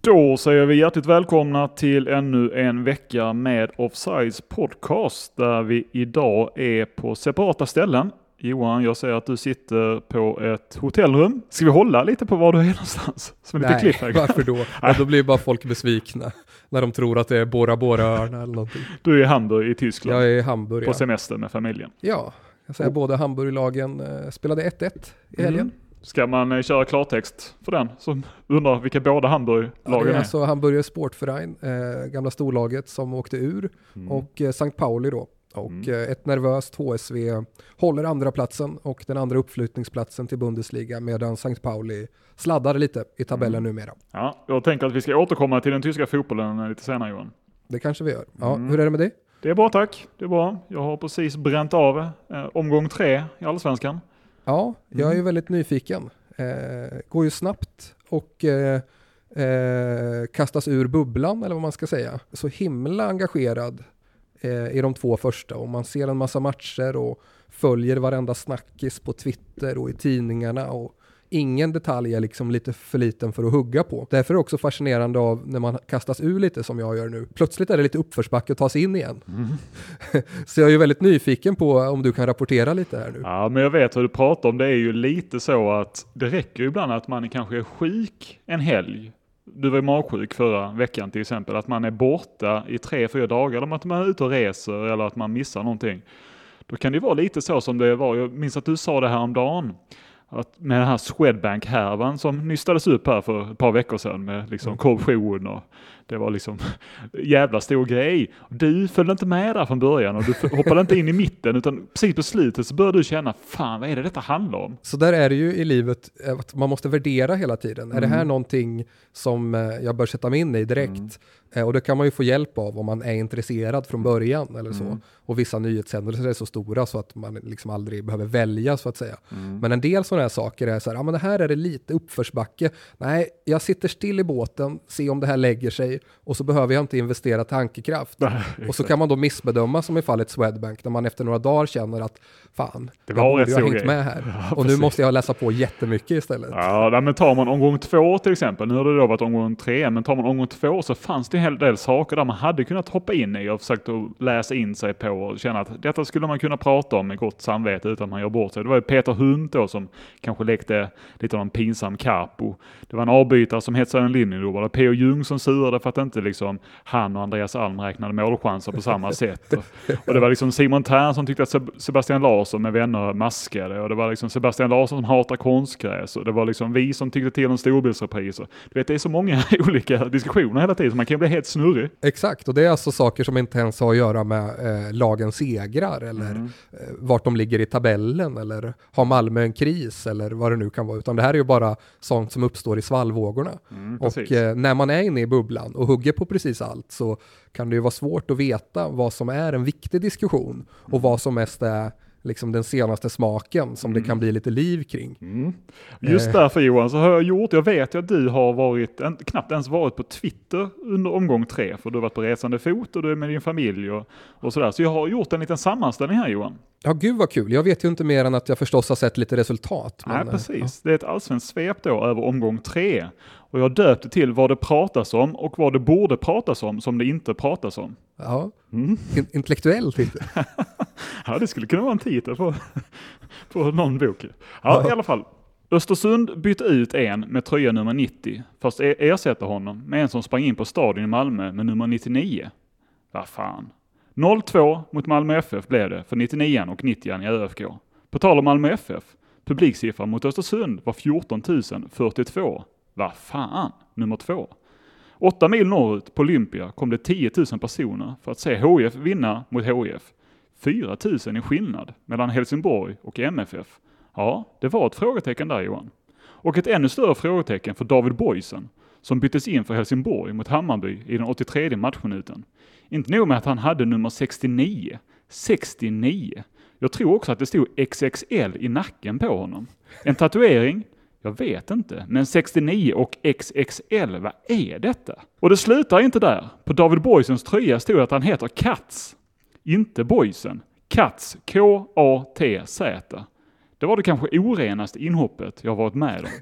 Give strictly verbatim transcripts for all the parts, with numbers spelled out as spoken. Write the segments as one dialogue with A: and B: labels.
A: Då säger vi hjärtligt välkomna till ännu en vecka med Offsides podcast där vi idag är på separata ställen. Johan, jag säger att du sitter på ett hotellrum. Ska vi hålla lite på var du är någonstans? Som
B: Nej,
A: lite
B: varför då? Ja, då blir bara folk besvikna när de tror att det är Bora Bora-örna eller någonting.
A: Du är i Hamburg i Tyskland.
B: Jag är i Hamburg,
A: på
B: ja.
A: semester med familjen.
B: Ja, jag säger oh. båda Hamburg-lagen eh, spelade ett ett i helgen. Mm.
A: Ska man eh, köra klartext för den som undrar vilka båda Hamburg-lagen
B: ja, det är?
A: är?
B: Alltså Hamburger Sportverein, eh, gamla storlaget som åkte ur mm. och eh, Sankt Pauli då. Och mm. eh, ett nervöst H S V håller andra platsen och den andra uppflyttningsplatsen till Bundesliga medan Sankt Pauli sladdar lite i tabellen mm. numera.
A: Ja, jag tänker att vi ska återkomma till den tyska fotbollen lite senare, Johan.
B: Det kanske vi gör. Ja,
A: mm.
B: hur är det med dig?
A: Det är bra, tack. Det är bra. Jag har precis bränt av eh, omgång tre i Allsvenskan.
B: Ja, jag är ju väldigt nyfiken. Eh, går ju snabbt och eh, eh, kastas ur bubblan eller vad man ska säga. Så himla engagerad eh, i de två första och man ser en massa matcher och följer varenda snackis på Twitter och i tidningarna och ingen detalj är liksom lite för liten för att hugga på. Därför är det också fascinerande av när man kastas ur lite som jag gör nu. Plötsligt är det lite uppförsbacke att ta sig in igen. Mm. Så jag är ju väldigt nyfiken på om du kan rapportera lite här nu.
A: Ja, men jag vet vad du pratar om. Det är ju lite så att det räcker ju ibland att man kanske är sjuk en helg. Du var ju magsjuk förra veckan till exempel. Att man är borta i tre, fyra dagar eller att man är ute och reser eller att man missar någonting. Då kan det vara lite så som det var. Jag minns att du sa det här om dagen. Att med den här Swedbank-härvan som nystades upp här för ett par veckor sedan med liksom mm. korruption och det var liksom jävla stor grej. Du följde inte med där från början och du hoppade inte in i mitten utan precis på slutet så började du känna fan, vad är det detta handlar om?
B: Så där är det ju i livet att man måste värdera hela tiden. Mm. Är det här någonting som jag bör sätta mig in i direkt? Mm. Och det kan man ju få hjälp av om man är intresserad från början eller så. Mm. Och vissa nyhetshändelser är så stora så att man liksom aldrig behöver välja så att säga. Mm. Men en del sådana här saker är så här, ja men det här är det lite uppförsbacke. Nej, jag sitter still i båten, se om det här lägger sig och så behöver jag inte investera tankekraft. Nej, och så kan man då missbedöma som i fallet Swedbank när man efter några dagar känner att fan, det var jag borde ha hängt grej. med här. Ja, och nu måste jag läsa på jättemycket istället.
A: Ja, men tar man omgång två till exempel, nu har det då varit omgång tre, men tar man omgång två så fanns det en hel del saker där man hade kunnat hoppa in i och försökt att läsa in sig på och känna att detta skulle man kunna prata om med gott samvete utan att man gör bort sig. Det var ju Peter Hunt då som kanske lekte lite av en pinsam capo. Det var en avbytare som hette en linje då. Var det P O Ljung som surade för att inte liksom han och Andreas Alm räknade målchanser på samma sätt. Och, och det var liksom Simon Tern som tyckte att Sebastian Larsson med vänner maskade och det var liksom Sebastian Larsson som hatar konstgräs och det var liksom vi som tyckte till en storbildsrepris. Du vet, det är så många olika diskussioner hela tiden så man kan bli helt snurrig.
B: Exakt, och det är alltså saker som inte ens har att göra med eh, lagens segrar eller mm. eh, vart de ligger i tabellen eller har Malmö en kris eller vad det nu kan vara, utan det här är ju bara sånt som uppstår i svallvågorna. Mm, och eh, när man är inne i bubblan och hugger på precis allt så kan det ju vara svårt att veta vad som är en viktig diskussion och mm. vad som mest är liksom den senaste smaken som mm. det kan bli lite liv kring. Mm.
A: Just därför Johan så har jag gjort, jag vet ju att du har varit, en, knappt ens varit på Twitter under omgång tre för du har varit på resande fot och du är med din familj och, och sådär. Så jag har gjort en liten sammanställning här Johan.
B: Ja gud vad kul, jag vet ju inte mer än att jag förstås har sett lite resultat.
A: Men, Nej precis, ja. Det är ett allsvenskt svep då över omgång tre. Och jag döpte till vad det pratas om och vad det borde pratas om som det inte pratas om.
B: Ja, mm. In- intellektuell titel.
A: Ja, det skulle kunna vara en titel på, på någon bok. Ja, ja, i alla fall. Östersund bytte ut en med tröja nummer nittio. Fast ersätter honom med en som sprang in på stadion i Malmö med nummer nittionio. Vad fan. noll två mot Malmö F F blev det för nittionio och nittio i ÖFK. På tal om Malmö F F. Publiksiffran mot Östersund var fjorton tusen fyrtiotvå. Vad fan, nummer två. Åtta mil norrut på Olympia kom det tio tusen personer för att se H I F vinna mot H I F. fyra tusen i skillnad mellan Helsingborg och M F F. Ja, det var ett frågetecken där Johan. Och ett ännu större frågetecken för David Boysen som byttes in för Helsingborg mot Hammarby i den åttiotredje matchminuten. Inte nog med att han hade nummer sextionio. sextionio. Jag tror också att det stod X X L i nacken på honom. En tatuering? Jag vet inte, men sextionio och X X L, vad är detta? Och det slutar inte där. På David Boysens tröja stod att han heter Katz. Inte Boysen. Katz, K A T Z. Det var det kanske orenaste inhoppet jag varit med om.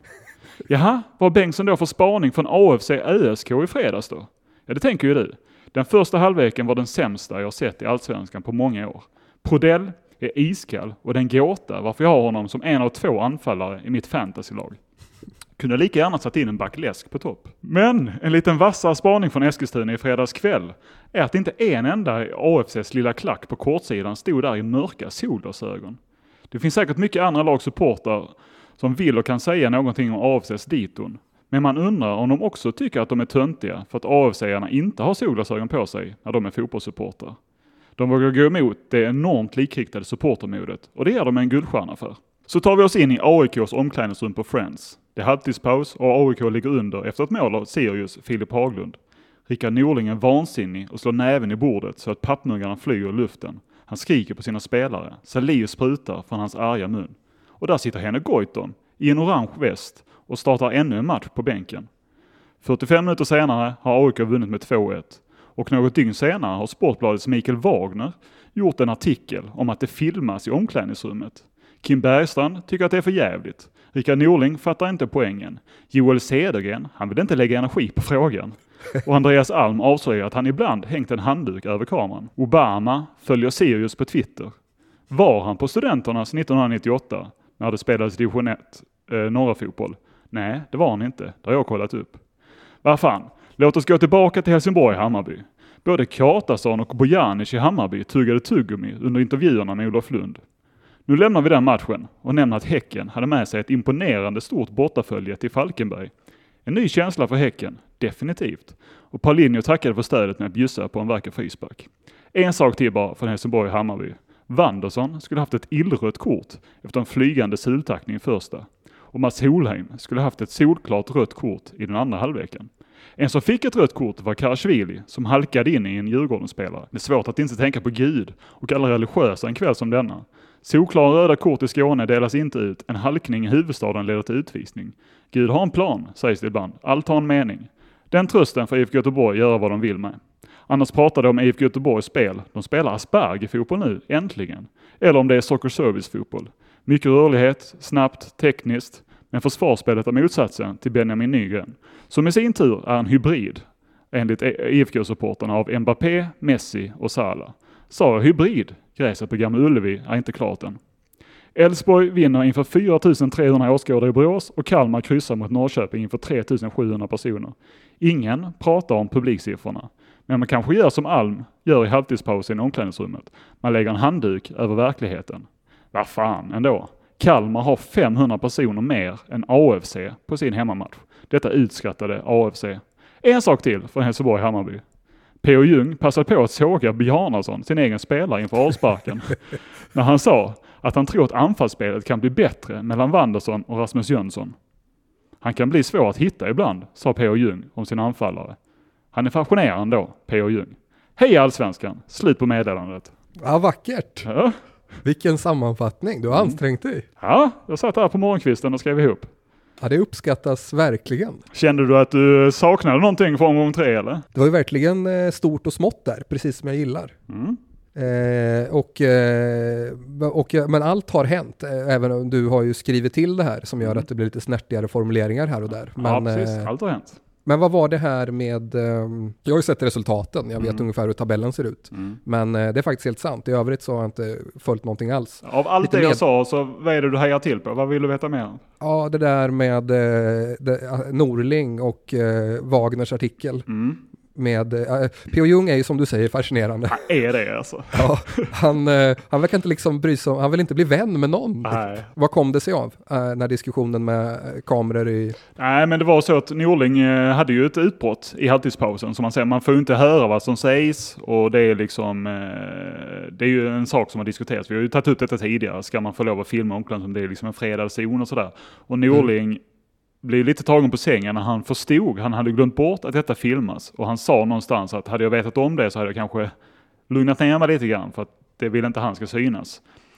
A: Jaha, var Bengtsson då för spaning från A F C Ö S K i fredags då? Ja, det tänker ju du. Den första halvleken var den sämsta jag sett i Allsvenskan på många år. Prodell är iskall och den gåta varför jag har honom som en av två anfallare i mitt fantasylag. Kunde lika gärna satt in en back läsk på topp. Men en liten vassare spaning från Eskilstuna i fredags kväll är att inte en enda A F C:s lilla klack på kortsidan stod där i mörka solglasögon. Det finns säkert mycket andra lagsupportrar som vill och kan säga någonting om A F C:s diton. Men man undrar om de också tycker att de är töntiga för att A F C-arna inte har solglasögon på sig när de är fotbollssupportrar. De vågar gå emot det enormt likriktade supportermodet och det ger de en guldstjärna för. Så tar vi oss in i A I K:s omklädningsrum på Friends. Det är halvtidspaus och A I K ligger under efter ett mål av Sirius Filip Haglund. Rickard Norling är vansinnig och slår näven i bordet så att pappmuggarna flyger i luften. Han skriker på sina spelare. Saliv sprutar från hans arga mun. Och där sitter Henrik Goitom i en orange väst och startar ännu en match på bänken. fyrtiofem minuter senare har A I K vunnit med två ett. Och något dygn senare har Sportbladets Mikael Wagner gjort en artikel om att det filmas i omklädningsrummet. Kim Bergstrand tycker att det är för jävligt. Rickard Norling fattar inte poängen. Joel Cedergren, han vill inte lägga energi på frågan. Och Andreas Alm avslöjar att han ibland hängt en handduk över kameran. Obama följer Sirius på Twitter. Var han på Studenternas nittonhundranittioåtta när det spelades division ett eh, norra fotboll? Nej, det var han inte. Det har jag kollat upp. Vad fan, låt oss gå tillbaka till Helsingborg-Hammarby. Både Kartason och Bojanic i Hammarby tuggade tuggummi under intervjuerna med Olof Lund. Nu lämnar vi den matchen och nämner att Häcken hade med sig ett imponerande stort bortafölje till Falkenberg. En ny känsla för Häcken, definitivt. Och Paulinho tackade för stödet med att bjussa på en vacker frispark. En sak till bara från Helsingborg och Hammarby. Wanderson skulle haft ett illrött kort efter en flygande sultackning i första. Och Mats Holheim skulle haft ett solklart rött kort i den andra halvleken. En som fick ett rött kort var Karashvili som halkade in i en Djurgården-spelare. Det är svårt att inte tänka på Gud och alla religiösa en kväll som denna. Solklara röda kort i Skåne delas inte ut. En halkning i huvudstaden leder till utvisning. Gud har en plan, sägs det ibland. Allt har en mening. Den trösten får I F K Göteborg göra vad de vill med. Annars pratar de om I F K Göteborgs spel. De spelar Asperger-fotboll nu, äntligen. Eller om det är soccer service-fotboll. Mycket rörlighet, snabbt, tekniskt. Men försvarsspelet är motsatsen till Benjamin Nygren. Som i sin tur är en hybrid, enligt I F K-supporterna, av Mbappé, Messi och Salah. Sa jag hybrid? Gräset på Gamla Ullevi är inte klart än. Elfsborg vinner inför fyra tusen trehundra åskådare i Borås och Kalmar kryssar mot Norrköping inför tre tusen sjuhundra personer. Ingen pratar om publiksiffrorna, men man kanske gör som Alm gör i halvtidspausen i omklädningsrummet. Man lägger en handduk över verkligheten. Vad fan ändå. Kalmar har femhundra personer mer än A F C på sin hemmamatch. Detta utskattade A F C. En sak till från Helsingborg-Hammarby. P O Jung passade på att såga Bjarnason, sin egen spelare, inför avsparken. när han sa att han tror att anfallsspelet kan bli bättre mellan Wanderson och Rasmus Jönsson. Han kan bli svår att hitta ibland, sa P O Jung om sin anfallare. Han är fascinerande då, P O Jung. Hej Allsvenskan, slut på meddelandet.
B: Ja, vackert.
A: Ja.
B: Vilken sammanfattning, du har mm. ansträngt dig.
A: Ja, jag satt här på morgonkvisten och skrev ihop.
B: Ja, det uppskattas verkligen.
A: Kände du att du saknade någonting från omgång tre eller?
B: Det var ju verkligen eh, stort och smått där, precis som jag gillar. Mm. Eh, och, eh, och, men allt har hänt, eh, även om du har ju skrivit till det här som gör mm. att det blir lite snärtigare formuleringar här och där. Men,
A: ja, precis. Allt har hänt.
B: Men vad var det här med, eh, jag har ju sett resultaten, jag vet mm. ungefär hur tabellen ser ut. Mm. Men eh, det är faktiskt helt sant, i övrigt så har jag inte följt någonting alls.
A: Av allt lite det jag med... sa, så vad är det du hejar till på? Vad vill du veta mer?
B: Ja, det där med eh, det, Norling och eh, Wagners artikel. Mm. Med, uh, P O Jung är ju som du säger fascinerande.
A: Han är det alltså.
B: Ja, han, uh, han verkar inte liksom bry sig om, han vill inte bli vän med någon.
A: Nej.
B: Vad kom det sig av, uh, när diskussionen med uh, kameror i...
A: Nej, men det var så att Norling uh, hade ju ett utbrott i halvtidspausen. Som man säger, man får ju inte höra vad som sägs. Och det är liksom, uh, det är ju en sak som har diskuterats. Vi har ju tagit ut detta tidigare. Ska man få lov att filma omklädningsrummet? Det är liksom en fredad zon och sådär. Och Norling... Mm. blev lite tagen på sängen när han förstod, han hade glömt bort att detta filmas och han sa någonstans att hade jag vetat om det så hade jag kanske lugnat ner mig lite grann för att det vill inte han ska synas.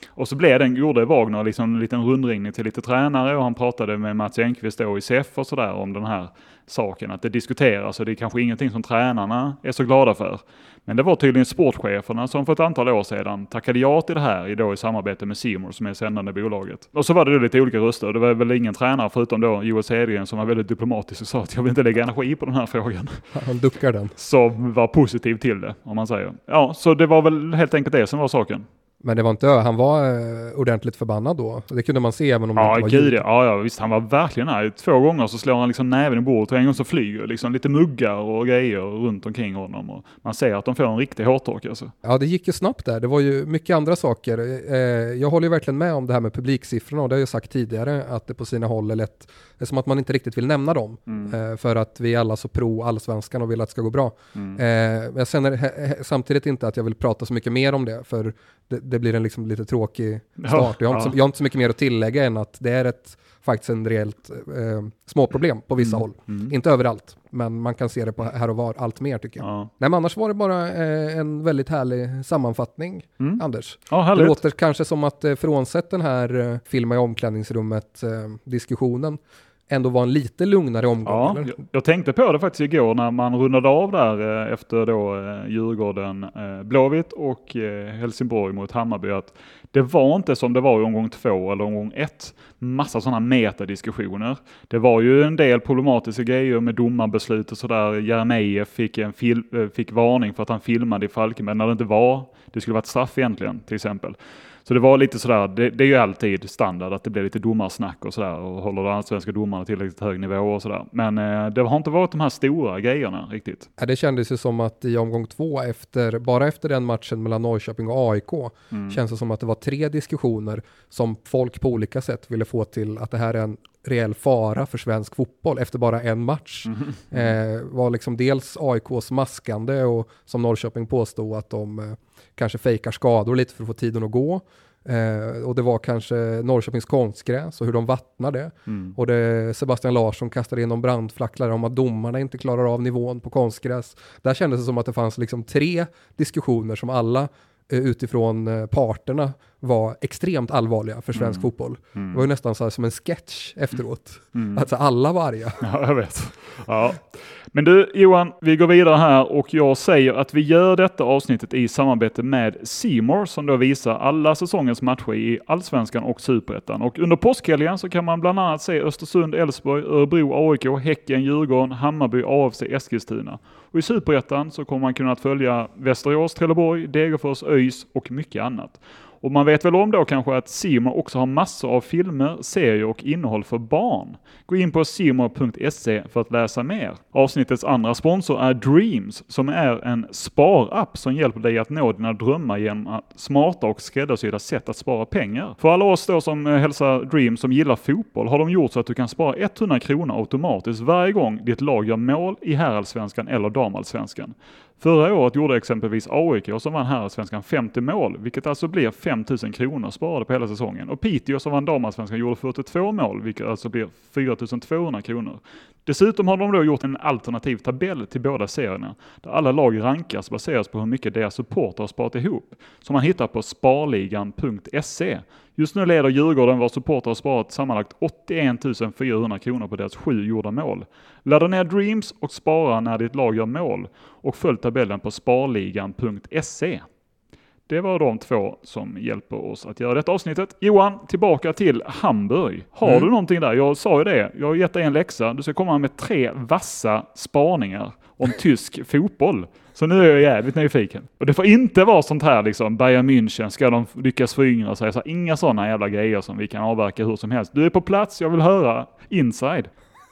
A: Och så blev den, gjorde Wagner liksom en liten rundringning till lite tränare och han pratade med Mats Enqvist då i S E F och sådär om den här saken. Att det diskuteras och det är kanske ingenting som tränarna är så glada för. Men det var tydligen sportcheferna som för ett antal år sedan tackade ja till det här då i samarbete med C More som är sändande bolaget. Och så var det då lite olika röster. Det var väl ingen tränare förutom då Joel Cedergren som var väldigt diplomatisk och sa att jag vill inte lägga energi på den här frågan.
B: Han duckar den.
A: Som var positiv till det, om man säger. Ja, så det var väl helt enkelt det som var saken.
B: Men det var inte, han var eh, ordentligt förbannad då. Det kunde man se även om
A: ja,
B: det inte
A: var
B: ljud.
A: Ja, ja, visst. Han var verkligen arg. Två gånger så slår han liksom näven i bordet och en gång så flyger liksom lite muggar och grejer runt omkring honom. Och man ser att de får en riktig hårtork alltså.
B: Ja, det gick ju snabbt där. Det var ju mycket andra saker. Eh, jag håller ju verkligen med om det här med publiksiffrorna och det har jag sagt tidigare att det på sina håll är lätt. Det är som att man inte riktigt vill nämna dem. Mm. Eh, för att vi är alla så pro allsvenskan och vill att det ska gå bra. Mm. Eh, jag känner he- samtidigt inte att jag vill prata så mycket mer om det för det, det blir en liksom lite tråkig start. Jag har, ja. inte så, jag har inte så mycket mer att tillägga än att det är ett, faktiskt en rejält eh, småproblem på vissa mm. håll. Mm. Inte överallt, men man kan se det på här och var allt mer tycker jag. Ja. Nej, men annars var det bara eh, en väldigt härlig sammanfattning, mm. Anders.
A: Ja,
B: det låter kanske som att eh, frånsett den här eh, filma i omklädningsrummet eh, diskussionen ändå var en lite lugnare omgång.
A: Ja,
B: eller?
A: Jag, jag tänkte på det faktiskt igår när man rundade av där eh, efter då eh, Djurgården, eh, Blåvitt och eh, Helsingborg mot Hammarby att det var inte som det var i omgång två eller omgång ett. Massa sådana metadiskussioner. Det var ju en del problematiska grejer med domarbeslut och sådär. Jeremejeff fick, en fil- fick varning för att han filmade i Falkenberg när det inte var. Det skulle vara ett straff egentligen till exempel. Så det var lite sådär, det, det är ju alltid standard att det blir lite domarsnack och sådär och håller de svenska domarna tillräckligt hög nivå och sådär. Men eh, det har inte varit de här stora grejerna riktigt.
B: Ja, det kändes ju som att i omgång två, efter, bara efter den matchen mellan Norrköping och A I K, mm. känns det som att det var tre diskussioner som folk på olika sätt ville få till att det här är en reell fara för svensk fotboll efter bara en match. Mm. Eh, var liksom dels A I K:s maskande och som Norrköping påstod att de eh, kanske fejkar skador lite för att få tiden att gå. Eh, och det var kanske Norrköpings konstgräs och hur de vattnar det. Mm. Och det Sebastian Larsson kastade in de brandflacklare om att domarna inte klarar av nivån på konstgräs. Där kändes det som att det fanns liksom tre diskussioner som alla utifrån parterna var extremt allvarliga för svensk mm. fotboll. Mm. Det var ju nästan så här som en sketch efteråt. Mm. Alltså alla var arga.
A: Ja, jag vet. Ja. Men du Johan, vi går vidare här och jag säger att vi gör detta avsnittet i samarbete med C More som då visar alla säsongens matcher i Allsvenskan och Superettan. Och under påskhelgen så kan man bland annat se Östersund, Elfsborg, Örebro, A I K, Häcken, Djurgården, Hammarby, A F C, Eskilstuna. Och i Superettan så kommer man kunna följa Västerås, Trelleborg, Degerfors, ÖIS och mycket annat. Och man vet väl om då kanske att C More också har massor av filmer, serier och innehåll för barn. Gå in på c more punkt se för att läsa mer. Avsnittets andra sponsor är Dreams som är en sparapp som hjälper dig att nå dina drömmar genom smarta och skräddarsydda sätt att spara pengar. För alla oss då som hälsar Dreams som gillar fotboll har de gjort så att du kan spara hundra kronor automatiskt varje gång ditt lag gör mål i herrallsvenskan eller damallsvenskan. Förra året gjorde exempelvis A I K som vann herrallsvenskan femtio mål, vilket alltså blir fem tusen kronor sparade på hela säsongen. Och Piteå som vann damallsvenskan gjorde fyrtiotvå mål, vilket alltså blir fyra tusen tvåhundra kronor. Dessutom har de då gjort en alternativ tabell till båda serierna, där alla lag rankas baseras på hur mycket deras supporter har sparat ihop, som man hittar på sparligan punkt se. Just nu leder Djurgården vars supporter har sparat sammanlagt åttioen tusen fyrahundra kronor på deras sju gjorda mål. Ladda ner Dreams och spara när ditt lag gör mål och följ tabellen på sparligan punkt se. Det var de två som hjälper oss att göra detta avsnittet. Johan, tillbaka till Hamburg. Har mm. du någonting där? Jag sa ju det. Jag har gett dig en läxa. Du ska komma med tre vassa spaningar om tysk fotboll. Så nu är jag jävligt nyfiken. Och det får inte vara sånt här liksom, Bayern München, ska de lyckas föryngra sig? Så inga sådana jävla grejer som vi kan avverka hur som helst. Du är på plats, jag vill höra inside.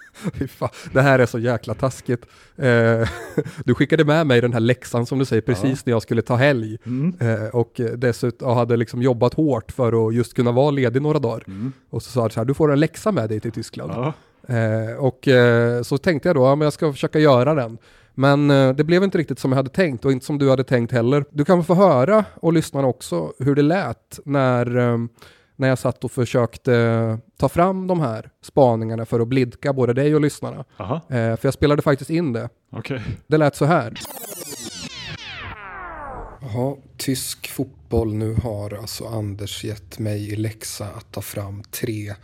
B: Det här är så jäkla taskigt. Eh, du skickade med mig den här läxan som du säger precis ja. när jag skulle ta helg. Mm. Eh, och dessutom hade liksom jobbat hårt för att just kunna vara ledig några dagar. Mm. Och så sa jag så här, du får en läxa med dig till Tyskland. Ja. Eh, och eh, så tänkte jag då, ja, men jag ska försöka göra den. Men eh, det blev inte riktigt som jag hade tänkt och inte som du hade tänkt heller. Du kan få höra och lyssna också hur det lät när... Eh, när jag satt och försökte ta fram de här spaningarna för att blidka både dig och lyssnarna. Eh, för jag spelade faktiskt in det.
A: Okay.
B: Det lät så här. Ja, tysk fotboll. Nu har alltså Anders gett mig i läxa att ta fram tre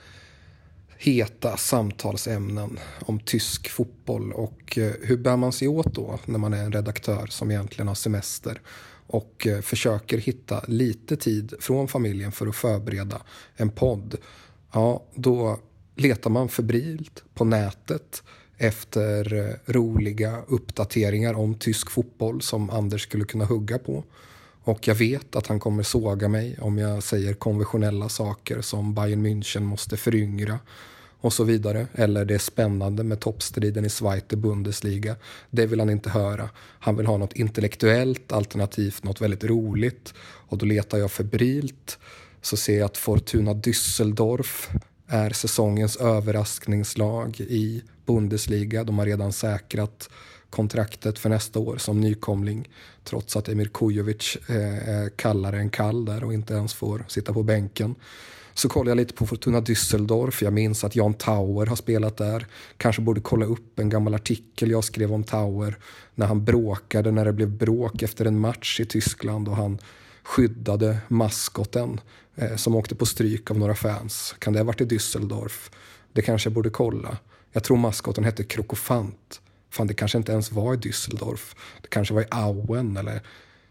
B: heta samtalsämnen om tysk fotboll. Och eh, hur bär man sig åt då när man är en redaktör som egentligen har semester och eh, försöker hitta lite tid från familjen för att förbereda en podd? Ja, då letar man febrilt på nätet efter eh, roliga uppdateringar om tysk fotboll som Anders skulle kunna hugga på. Och jag vet att han kommer såga mig om jag säger konventionella saker som Bayern München måste föryngra och så vidare. Eller det är spännande med toppstriden i Zweite Bundesliga. Det vill han inte höra. Han vill ha något intellektuellt, alternativt något väldigt roligt. Och då letar jag febrilt. Så ser jag att Fortuna Düsseldorf är säsongens överraskningslag i Bundesliga. De har redan säkrat kontraktet för nästa år som nykomling, trots att Emir Kujovic är kallare än kall där och inte ens får sitta på bänken. Så kollar jag lite på Fortuna Düsseldorf. Jag minns att Jan Tauer har spelat där. Kanske borde kolla upp en gammal artikel jag skrev om Tauer när han bråkade, när det blev bråk efter en match i Tyskland och han skyddade maskoten eh, som åkte på stryk av några fans. Kan det ha varit i Düsseldorf? Det kanske jag borde kolla. Jag tror maskoten hette Krokofant. Fan, det kanske inte ens var i Düsseldorf. Det kanske var i Auen eller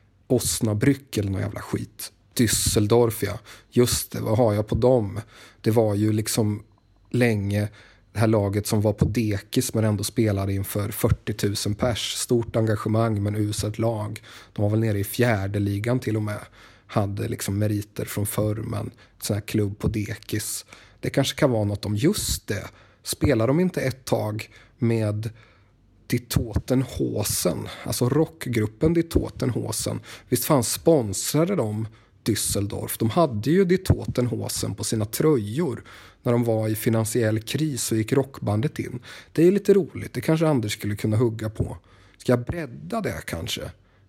B: Osnabrück eller någon jävla skit. Düsseldorf, ja. Just det, vad har jag på dem? Det var ju liksom länge det här laget som var på dekis men ändå spelade inför fyrtio tusen pers. Stort engagemang men uselt lag. De var väl nere i fjärde ligan till och med. Hade liksom meriter från förr, men sån här klubb på dekis. Det kanske kan vara något om just det. Spelar de inte ett tag med Die Totenhosen, alltså rockgruppen Die Totenhosen? Visst fan sponsrade de Düsseldorf? De hade ju Die Totenhosen på sina tröjor när de var i finansiell kris och gick rockbandet in. Det är lite roligt, det kanske Anders skulle kunna hugga på. Ska jag bredda det kanske?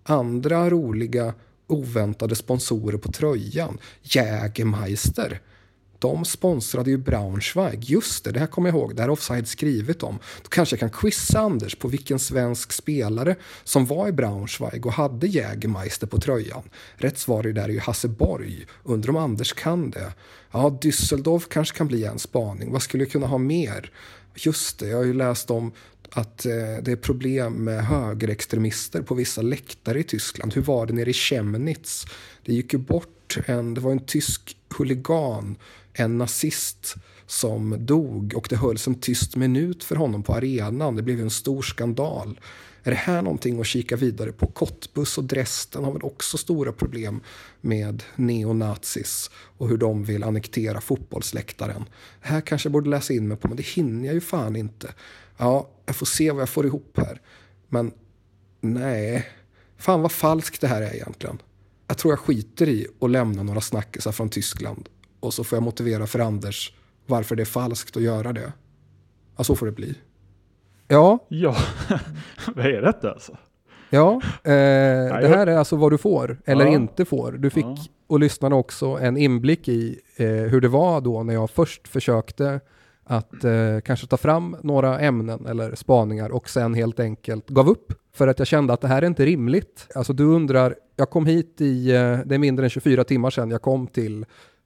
B: Andra roliga, oväntade sponsorer på tröjan. Jägermeister. De sponsrade ju Braunschweig. Just det, det här kommer jag ihåg. Det här har Offside skrivit om. Då kanske jag kan quizza Anders på vilken svensk spelare som var i Braunschweig och hade Jägermeister på tröjan. Rätt svar är där är ju Hasse Borg. Undrar om Anders kan det. Ja, Düsseldorf kanske kan bli en spaning. Vad skulle jag kunna ha mer? Just det, jag har ju läst om att eh, det är problem med högerextremister på vissa läktare i Tyskland. Hur var det nere i Chemnitz? Det gick ju bort en, det var en tysk huligan, en nazist som dog och det hölls en tyst minut för honom på arenan. Det blev en stor skandal. Är det här någonting att kika vidare på? Cottbus och Dresden har väl också stora problem med neonazis och hur de vill annektera fotbollsläktaren. Det här kanske jag borde läsa in mig på, men det hinner jag ju fan inte. Ja, jag får se vad jag får ihop här. Men nej, fan vad falskt det här är egentligen. Jag tror jag skiter i att lämna några snackisar från Tyskland. Och så får jag motivera för Anders varför det är falskt att göra det. Ja, så får det bli. Ja.
A: Ja, vad är detta alltså?
B: Ja, eh, det här är alltså vad du får eller ja. inte får. Du fick
A: Ja.
B: och lyssnarna också en inblick i eh, hur det var då när jag först försökte att eh, kanske ta fram några ämnen eller spaningar och sen helt enkelt gav upp för att jag kände att det här är inte rimligt. Alltså du undrar, jag kom hit i, eh, det är mindre än tjugofyra timmar sedan jag kom till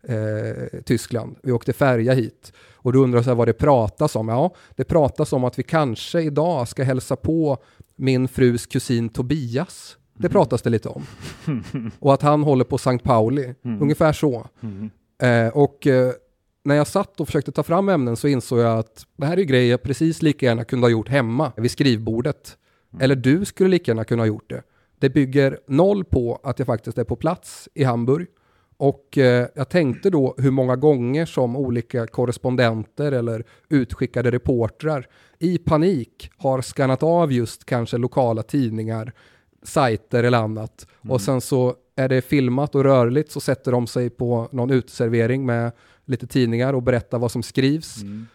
B: eh, Tyskland. Vi åkte färja hit och du undrar så här vad det pratas om. Ja, det pratas om att vi kanske idag ska hälsa på min frus kusin Tobias. Det pratas det lite om. Och att han håller på Sankt Pauli. Mm. Ungefär så. Mm. Eh, och eh, när jag satt och försökte ta fram ämnen så insåg jag att det här är grejer jag precis lika gärna kunde ha gjort hemma vid skrivbordet. Mm. Eller du skulle lika gärna kunna ha gjort det. Det bygger noll på att jag faktiskt är på plats i Hamburg. Och eh, jag tänkte då hur många gånger som olika korrespondenter eller utskickade reportrar i panik har skannat av just kanske lokala tidningar, sajter eller annat. Mm. Och sen så är det filmat och rörligt så sätter de sig på någon uteservering med lite tidningar och berättar vad som skrivs. Mm.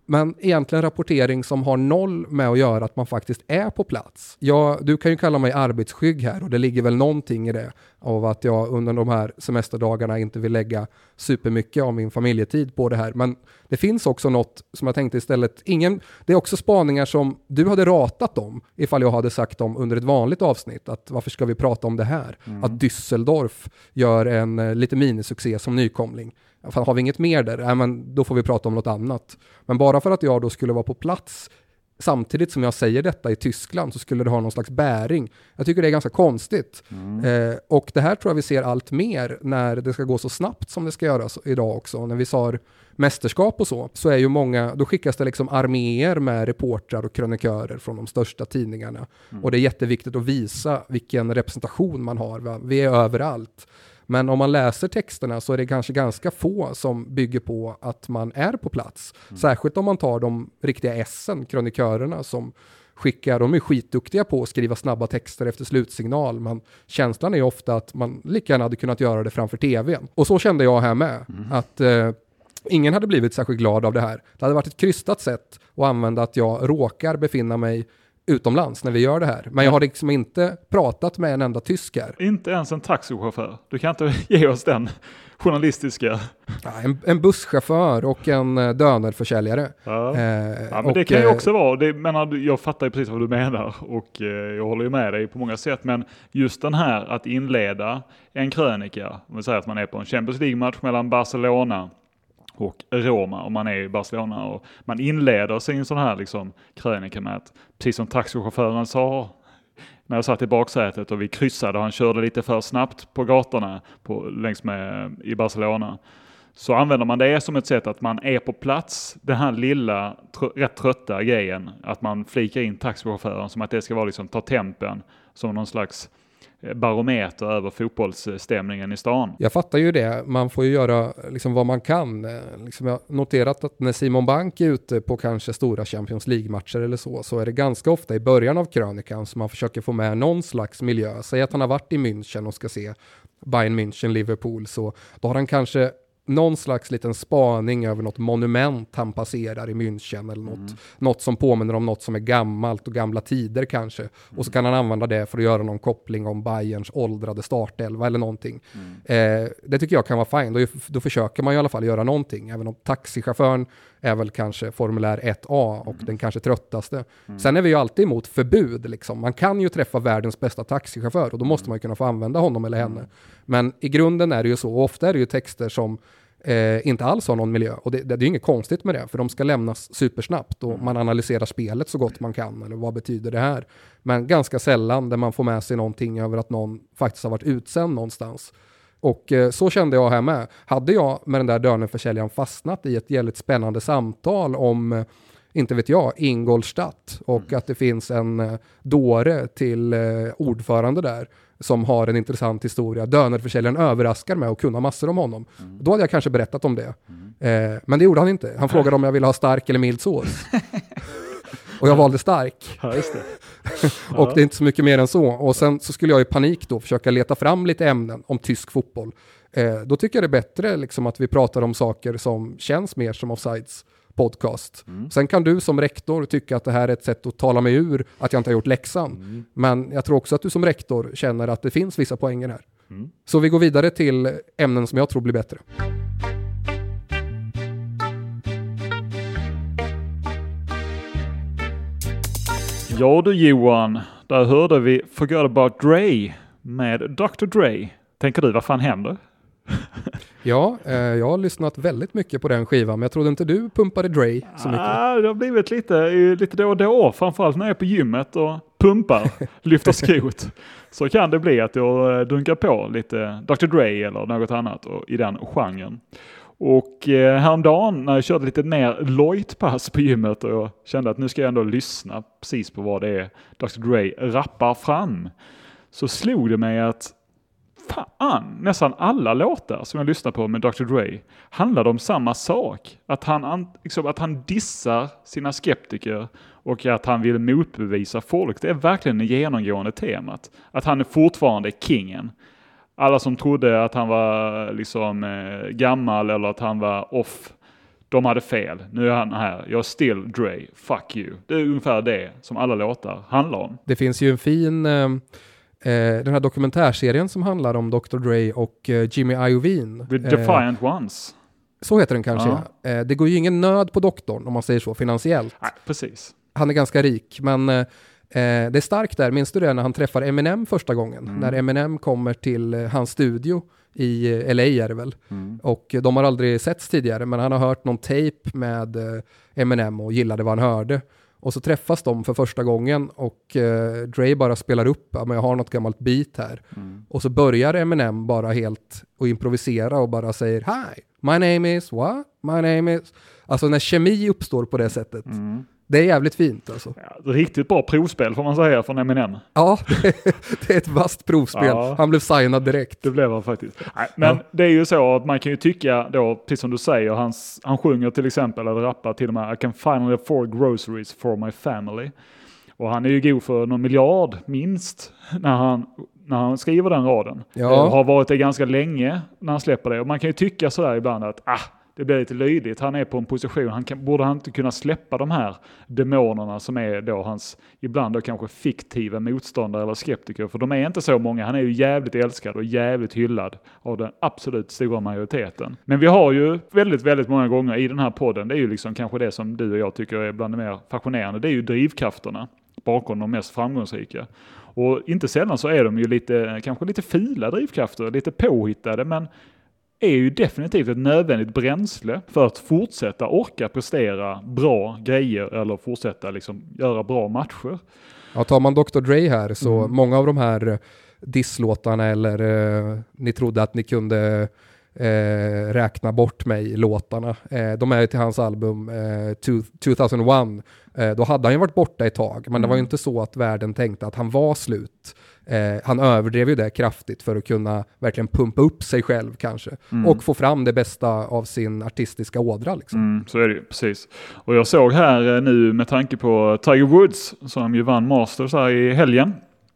B: Men egentligen rapportering som har noll med att göra att man faktiskt är på plats. Jag, du kan ju kalla mig arbetsskygg här och det ligger väl någonting i det av att jag under de här semesterdagarna inte vill lägga supermycket av min familjetid på det här. Men det finns också något som jag tänkte istället, ingen, det är också spaningar som du hade ratat om ifall jag hade sagt dem under ett vanligt avsnitt. Att varför ska vi prata om det här? Mm. Att Düsseldorf gör en uh, lite minisuccé som nykomling. Fan, har vi inget mer där? Nej, men då får vi prata om något annat. Men bara för att jag då skulle vara på plats samtidigt som jag säger detta i Tyskland så skulle det ha någon slags bäring. Jag tycker det är ganska konstigt. Mm. Eh, och det här tror jag vi ser allt mer när det ska gå så snabbt som det ska göra idag också. När vi sa mästerskap och så, så är ju många, då skickas det liksom arméer med reportrar och krönikörer från de största tidningarna. Mm. Och det är jätteviktigt att visa vilken representation man har. Va? Vi är överallt. Men om man läser texterna så är det kanske ganska få som bygger på att man är på plats. Mm. Särskilt om man tar de riktiga essen, krönikörerna som skickar, de är skitduktiga på att skriva snabba texter efter slutsignal. Men känslan är ofta att man lika gärna hade kunnat göra det framför tvn. Och så kände jag här med. Mm. Att eh, ingen hade blivit särskilt glad av det här. Det hade varit ett krystat sätt att använda att jag råkar befinna mig utomlands när vi gör det här. Men jag har liksom inte pratat med en enda tysk här.
A: Inte ens en taxichaufför. Du kan inte ge oss den journalistiska.
B: Ja, en, en busschaufför och en dönerförsäljare.
A: Ja. Eh, ja, men och, det kan ju också vara. Det, menar, jag fattar ju precis vad du menar och eh, jag håller ju med dig på många sätt. Men just den här att inleda en krönika. Om vi säger att man är på en Champions League-match mellan Barcelona och Roma om man är i Barcelona och man inleder sin sån här liksom krönika med att, precis som taxichauffören sa när jag satt i baksätet och vi kryssade och han körde lite för snabbt på gatorna på, längs med i Barcelona, så använder man det som ett sätt att man är på plats, den här lilla tr- rätt trötta grejen att man flikar in taxichauffören som att det ska vara liksom ta tempen som någon slags barometer över fotbollsstämningen i stan.
B: Jag fattar ju det. Man får ju göra liksom vad man kan. Liksom jag har noterat att när Simon Bank är ute på kanske stora Champions League-matcher eller så, så är det ganska ofta i början av krönikan som man försöker få med någon slags miljö. Säg att han har varit i München och ska se Bayern München, Liverpool, så då har han kanske någon slags liten spaning över något monument han passerar i München eller något, mm. något som påminner om något som är gammalt och gamla tider kanske. Mm. Och så kan han använda det för att göra någon koppling om Bayerns åldrade startelva eller någonting. Mm. Eh, det tycker jag kan vara fint. Då, då försöker man i alla fall göra någonting. Även om taxichauffören är väl kanske formulär ett A och mm. den kanske tröttaste. Mm. Sen är vi ju alltid emot förbud. Liksom. Man kan ju träffa världens bästa taxichaufför och då måste man ju kunna få använda honom eller henne. Mm. Men i grunden är det ju så. Och ofta är det ju texter som Eh, inte alls har någon miljö. Och det, det, det är inget konstigt med det, för de ska lämnas supersnabbt och man analyserar spelet så gott man kan, eller vad betyder det här. Men ganska sällan där man får med sig någonting över att någon faktiskt har varit utsänd någonstans. Och eh, så kände jag här med. Hade jag med den där dörnenförsäljaren fastnat i ett jävligt spännande samtal om eh, inte vet jag, Ingolstadt och mm. att det finns en eh, dåre till eh, ordförande där som har en intressant historia. Dönerförsäljaren överraskar mig och kunna massor om honom. Mm. Då hade jag kanske berättat om det. Mm. Eh, men det gjorde han inte. Han frågade om jag ville ha stark eller mild sås. Och jag valde stark.
A: Ja, just det.
B: Och ja. Det är inte så mycket mer än så. Och sen så skulle jag i panik då försöka leta fram lite ämnen om tysk fotboll. Eh, då tycker jag det är bättre liksom, att vi pratar om saker som känns mer som Offsides podcast. Mm. Sen kan du som rektor tycka att det här är ett sätt att tala mig ur att jag inte har gjort läxan. Mm. Men jag tror också att du som rektor känner att det finns vissa poänger här. Mm. Så vi går vidare till ämnen som jag tror blir bättre.
A: Ja du Johan, där hörde vi Forgot About Dre med doktor Dre. Tänker du, vad fan händer?
B: Ja, eh, jag har lyssnat väldigt mycket på den skivan, men jag trodde inte du pumpade Dre så mycket.
A: Ah, det har blivit lite, lite då och då, framförallt när jag är på gymmet och pumpar, lyfter skrot. Så kan det bli att jag dunkar på lite doktor Dre eller något annat och, i den genren. Och eh, häromdagen när jag körde lite mer lojtpass på gymmet och jag kände att nu ska jag ändå lyssna precis på vad det är doktor Dre rappar fram, så slog det mig att fan, nästan alla låtar som jag lyssnar på med doktor Dre handlade om samma sak. Att han, liksom, att han dissar sina skeptiker och att han vill motbevisa folk. Det är verkligen det genomgående temat. Att han är fortfarande kingen. Alla som trodde att han var liksom eh, gammal eller att han var off de hade fel, nu är han här, jag är still Dre, fuck you. Det är ungefär det som alla låtar handlar om.
B: Det finns ju en fin, eh, den här dokumentärserien som handlar om doktor Dre och eh, Jimmy Iovine.
A: The Defiant eh, Ones.
B: Så heter den kanske.
A: Ja.
B: Eh, det går ju ingen nöd på doktorn om man säger så, finansiellt.
A: Nej, precis.
B: Han är ganska rik, men eh, det är starkt där. Minns du det när han träffar Eminem första gången?
A: Mm.
B: När Eminem kommer till eh, hans studio i eh, L A är det väl.
A: Mm.
B: Och de har aldrig setts tidigare, men han har hört någon tape med eh, Eminem och gillade vad han hörde. Och så träffas de för första gången och eh, Dre bara spelar upp, ja, men jag har något gammalt beat här.
A: Mm.
B: Och så börjar Eminem bara helt att improvisera och bara säger hi, my name is what? My name is... Alltså när kemi uppstår på det sättet.
A: Mm.
B: Det är jävligt fint alltså.
A: Ja, riktigt bra provspel får man säga från Eminem.
B: Ja, det är ett vasst provspel. Ja. Han blev signad direkt.
A: Det blev han faktiskt. Nej, men ja. Det är ju så att man kan ju tycka då, precis som du säger, han, han sjunger till exempel, eller rappar till och med I can finally afford groceries for my family. Och han är ju god för någon miljard minst när han, när han skriver den raden.
B: Ja.
A: Det har varit det ganska länge när han släpper det. Och man kan ju tycka sådär ibland att ah, det blir lite löjligt. Han är på en position, han kan, borde han inte kunna släppa de här demonerna som är då hans, ibland då kanske fiktiva motståndare eller skeptiker. För de är inte så många. Han är ju jävligt älskad och jävligt hyllad av den absolut stora majoriteten. Men vi har ju väldigt, väldigt många gånger i den här podden, det är ju liksom kanske det som du och jag tycker är bland det mer fascinerande, det är ju drivkrafterna bakom de mest framgångsrika. Och inte sällan så är de ju lite, kanske lite fula drivkrafter, lite påhittade, men är ju definitivt ett nödvändigt bränsle för att fortsätta orka prestera bra grejer eller fortsätta liksom göra bra matcher.
B: Ja, tar man doktor Dre här så
A: Mm.
B: många av de här disslåtarna eller eh, ni trodde att ni kunde eh, räkna bort mig-låtarna. Eh, de är ju till hans album eh, tjugohundraett. Eh, då hade han ju varit borta ett tag, men mm. det var ju inte så att världen tänkte att han var slut. Eh, han överdrev ju det kraftigt för att kunna verkligen pumpa upp sig själv kanske. Mm. Och få fram det bästa av sin artistiska ådra. Liksom.
A: Mm, så är det ju, precis. Och jag såg här eh, nu med tanke på Tiger Woods som ju vann Masters här i helgen.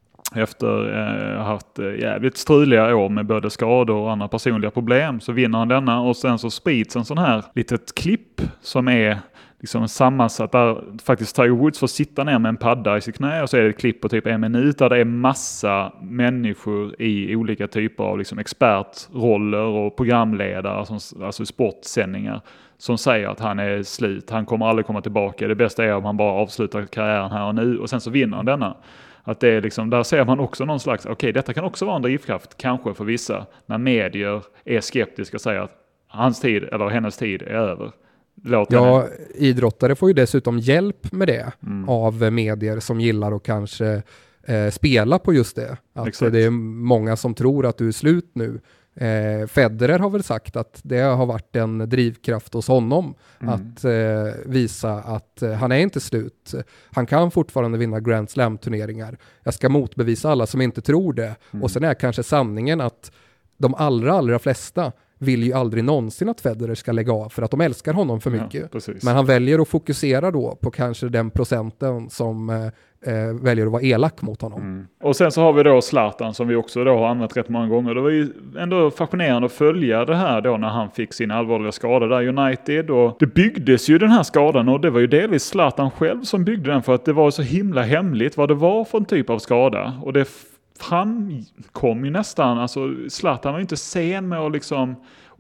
A: Efter att eh, haft eh, jävligt struliga år med både skador och andra personliga problem så vinner han denna och sen så sprids en sån här litet klipp som är liksom sammansatt där faktiskt Tiger Woods får sitta ner med en padda i sitt knä och så är det ett klipp på typ en minut där det är massa människor i olika typer av liksom expertroller och programledare, som, alltså sportsändningar, som säger att han är slut, han kommer aldrig komma tillbaka, det bästa är om han bara avslutar karriären här och nu och sen så vinner han denna. Att det är liksom, där ser man också någon slags, okej okay, detta kan också vara en drivkraft, kanske för vissa, när medier är skeptiska och säger att hans tid eller hennes tid är över. Låt
B: ja,
A: henne.
B: Idrottare får ju dessutom hjälp med det mm. av medier som gillar att kanske eh, spela på just det. Att
A: Exakt.
B: Det är många som tror att du är slut nu. Eh, Federer har väl sagt att det har varit en drivkraft hos honom mm. att eh, visa att eh, han är inte slut. Han kan fortfarande vinna Grand Slam-turneringar. Jag ska motbevisa alla som inte tror det. Mm. Och sen är kanske sanningen att de allra, allra flesta vill ju aldrig någonsin att Federer ska lägga av för att de älskar honom för mycket.
A: Ja,
B: men han väljer att fokusera då på kanske den procenten som eh, eh, väljer att vara elak mot honom. Mm.
A: Och sen så har vi då Zlatan som vi också då har använt rätt många gånger. Det var ju ändå fascinerande att följa det här då när han fick sin allvarliga skada där i United. Och det byggdes ju den här skadan och det var ju delvis Zlatan själv som byggde den för att det var så himla hemligt vad det var för en typ av skada. Och det framkom ju nästan, alltså Zlatan var ju inte sen med att liksom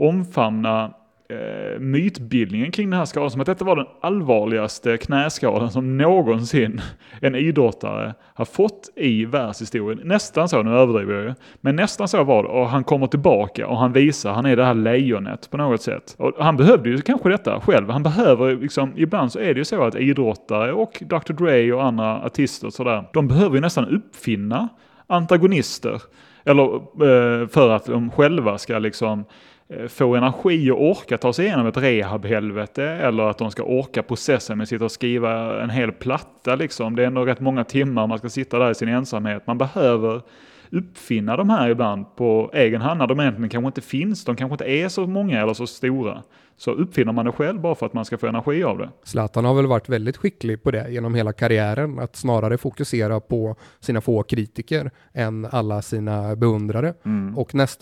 A: omfamna eh, mytbildningen kring den här skadan som att detta var den allvarligaste knäskadan som någonsin en idrottare har fått i världshistorien. Nästan så, nu överdriver jag ju, men nästan så var det och han kommer tillbaka och han visar, han är det här lejonet på något sätt. Och han behövde ju kanske detta själv, han behöver liksom, ibland så är det ju så att idrottare och doktor Dre och andra artister och sådär, de behöver ju nästan uppfinna antagonister eller eh, för att de själva ska liksom eh, få energi och orka ta sig igenom ett rehabhelvete eller att de ska orka processen med att sitta och skriva en hel platta liksom. Det är ändå rätt många timmar man ska sitta där i sin ensamhet. Man behöver uppfinna de här ibland på egen hand när de egentligen kanske inte finns. De kanske inte är så många eller så stora. Så uppfinner man det själv bara för att man ska få energi av det.
B: Zlatan har väl varit väldigt skicklig på det genom hela karriären. Att snarare fokusera på sina få kritiker än alla sina beundrare. Mm. Och nästan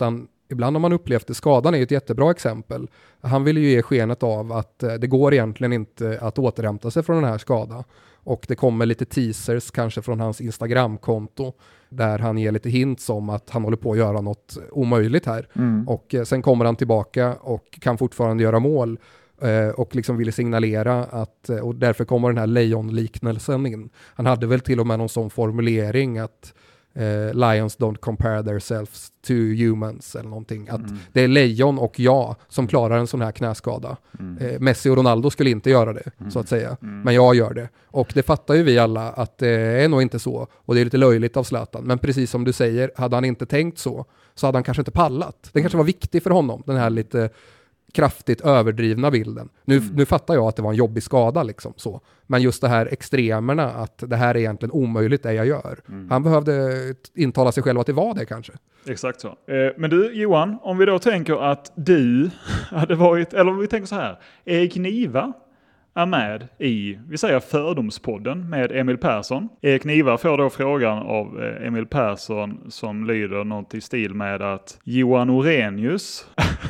B: ibland har man upplevt det. Skadan är ju ett jättebra exempel. Han ville ju ge skenet av att eh, det går egentligen inte att återhämta sig från den här skadan. Och det kommer lite teasers kanske från hans Instagram-konto där han ger lite hints om att han håller på att göra något omöjligt här. Mm. Och eh, sen kommer han tillbaka och kan fortfarande göra mål eh, och liksom vill signalera att, eh, och därför kommer den här lejonliknelsen in. Han hade väl till och med någon sån formulering att eh, lions don't compare themselves to humans eller någonting. Att mm. det är lejon och jag som klarar en sån här knäskada. Mm. Eh, Messi och Ronaldo skulle inte göra det, mm. så att säga. Mm. Men jag gör det. Och det fattar ju vi alla att det är nog inte så. Och det är lite löjligt av Zlatan. Men precis som du säger, hade han inte tänkt så, så hade han kanske inte pallat. Den kanske var viktig för honom, den här lite kraftigt överdrivna bilden. Nu, mm. nu fattar jag att det var en jobbig skada liksom så. Men just det här extremerna, att det här är egentligen omöjligt det jag gör. Mm. Han behövde intala sig själv att det var det kanske.
A: Exakt så. Eh, men du Johan, om vi då tänker att du hade varit, eller om vi tänker så här, Erik Niva är med i, vi säger Fördomspodden med Emil Persson. Erik Niva får då frågan av eh, Emil Persson som lyder något i stil med att Johan Orenius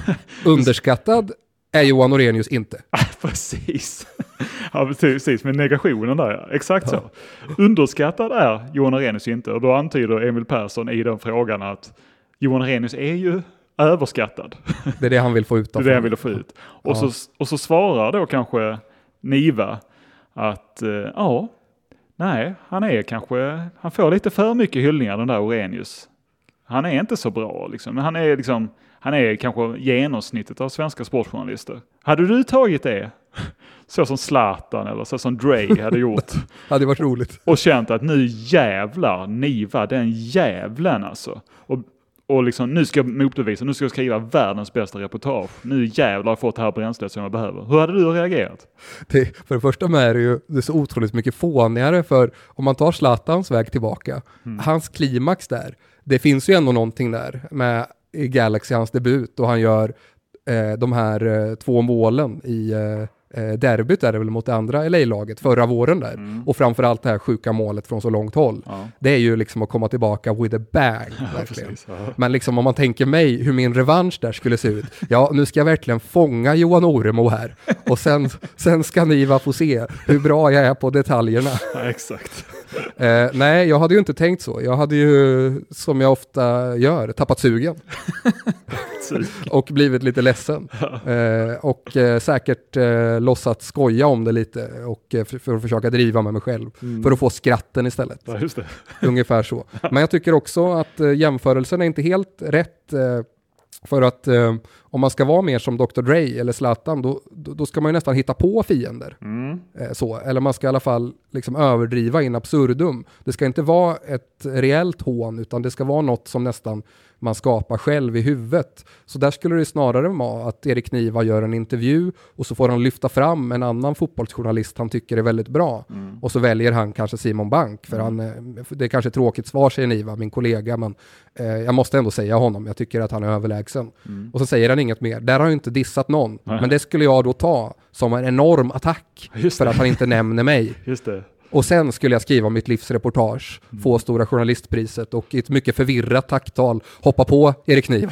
B: underskattad är Johan Orenius inte.
A: Precis. Ja, precis, med negationen där. Ja. Exakt så. Underskattad är Johan Orenius inte. Och då antyder Emil Persson i den frågan att Johan Orenius är ju överskattad.
B: Det är det han vill få ut.
A: Det är det han vill få ut. Och, ja. så, och så svarar då kanske Niva att uh, ja, nej, han är kanske, han får lite för mycket hyllningar den där Orenius. Han är inte så bra liksom, men han är liksom, han är kanske genomsnittet av svenska sportjournalister. Hade du tagit det så som Zlatan eller så som Dre hade gjort?
B: Hade varit roligt.
A: Och känt att nu jävlar Niva, den jävlen alltså. Och Och liksom, nu ska jag motbevisa, nu ska jag skriva världens bästa reportage. Nu jävlar har jag fått det här bränslet som jag behöver. Hur hade du reagerat?
B: Det, för det första med är det ju det är så otroligt mycket fånigare, för om man tar Zlatans väg tillbaka, mm. hans klimax där, det finns ju ändå någonting där med i Galaxy, hans debut, och han gör eh, de här eh, två målen i eh, derbyt är det väl mot det andra L A-laget förra våren där. Mm. Och framförallt det här sjuka målet från så långt håll. Ja. Det är ju liksom att komma tillbaka with a bang. Ja, precis, ja. Men liksom om man tänker mig hur min revansch där skulle se ut. Ja, nu ska jag verkligen fånga Johan Oremo här. Och sen, sen ska ni va få se hur bra jag är på detaljerna.
A: Ja, exakt.
B: Eh, nej, jag hade ju inte tänkt så. Jag hade ju, som jag ofta gör, tappat sugen. Och blivit lite ledsen. Ja. Eh, och eh, säkert eh, låtsat skoja om det lite och eh, för, för att försöka driva med mig själv. Mm. För att få skratten istället.
A: Ja, just det.
B: Ungefär så. Men jag tycker också att eh, jämförelsen är inte helt rätt. Eh, för att eh, om man ska vara mer som doktor Dre eller Zlatan, då, då, då ska man ju nästan hitta på fiender. Mm. Eh, så. Eller man ska i alla fall liksom överdriva in absurdum. Det ska inte vara ett reellt hån, utan det ska vara något som nästan man skapar själv i huvudet. Så där skulle det snarare vara att Erik Niva gör en intervju och så får han lyfta fram en annan fotbollsjournalist han tycker är väldigt bra. Mm. Och så väljer han kanske Simon Bank, för mm. han, det är kanske ett tråkigt svar, säger Niva, min kollega, men eh, jag måste ändå säga honom. Jag tycker att han är överlägsen. Mm. Och så säger han inget mer. Där har han inte dissat någon. Nej. Men det skulle jag då ta som en enorm attack för att han inte nämner mig.
A: Just det.
B: Och sen skulle jag skriva mitt livsreportage, mm. få Stora journalistpriset och i ett mycket förvirrat tacktal hoppa på Erik Niva.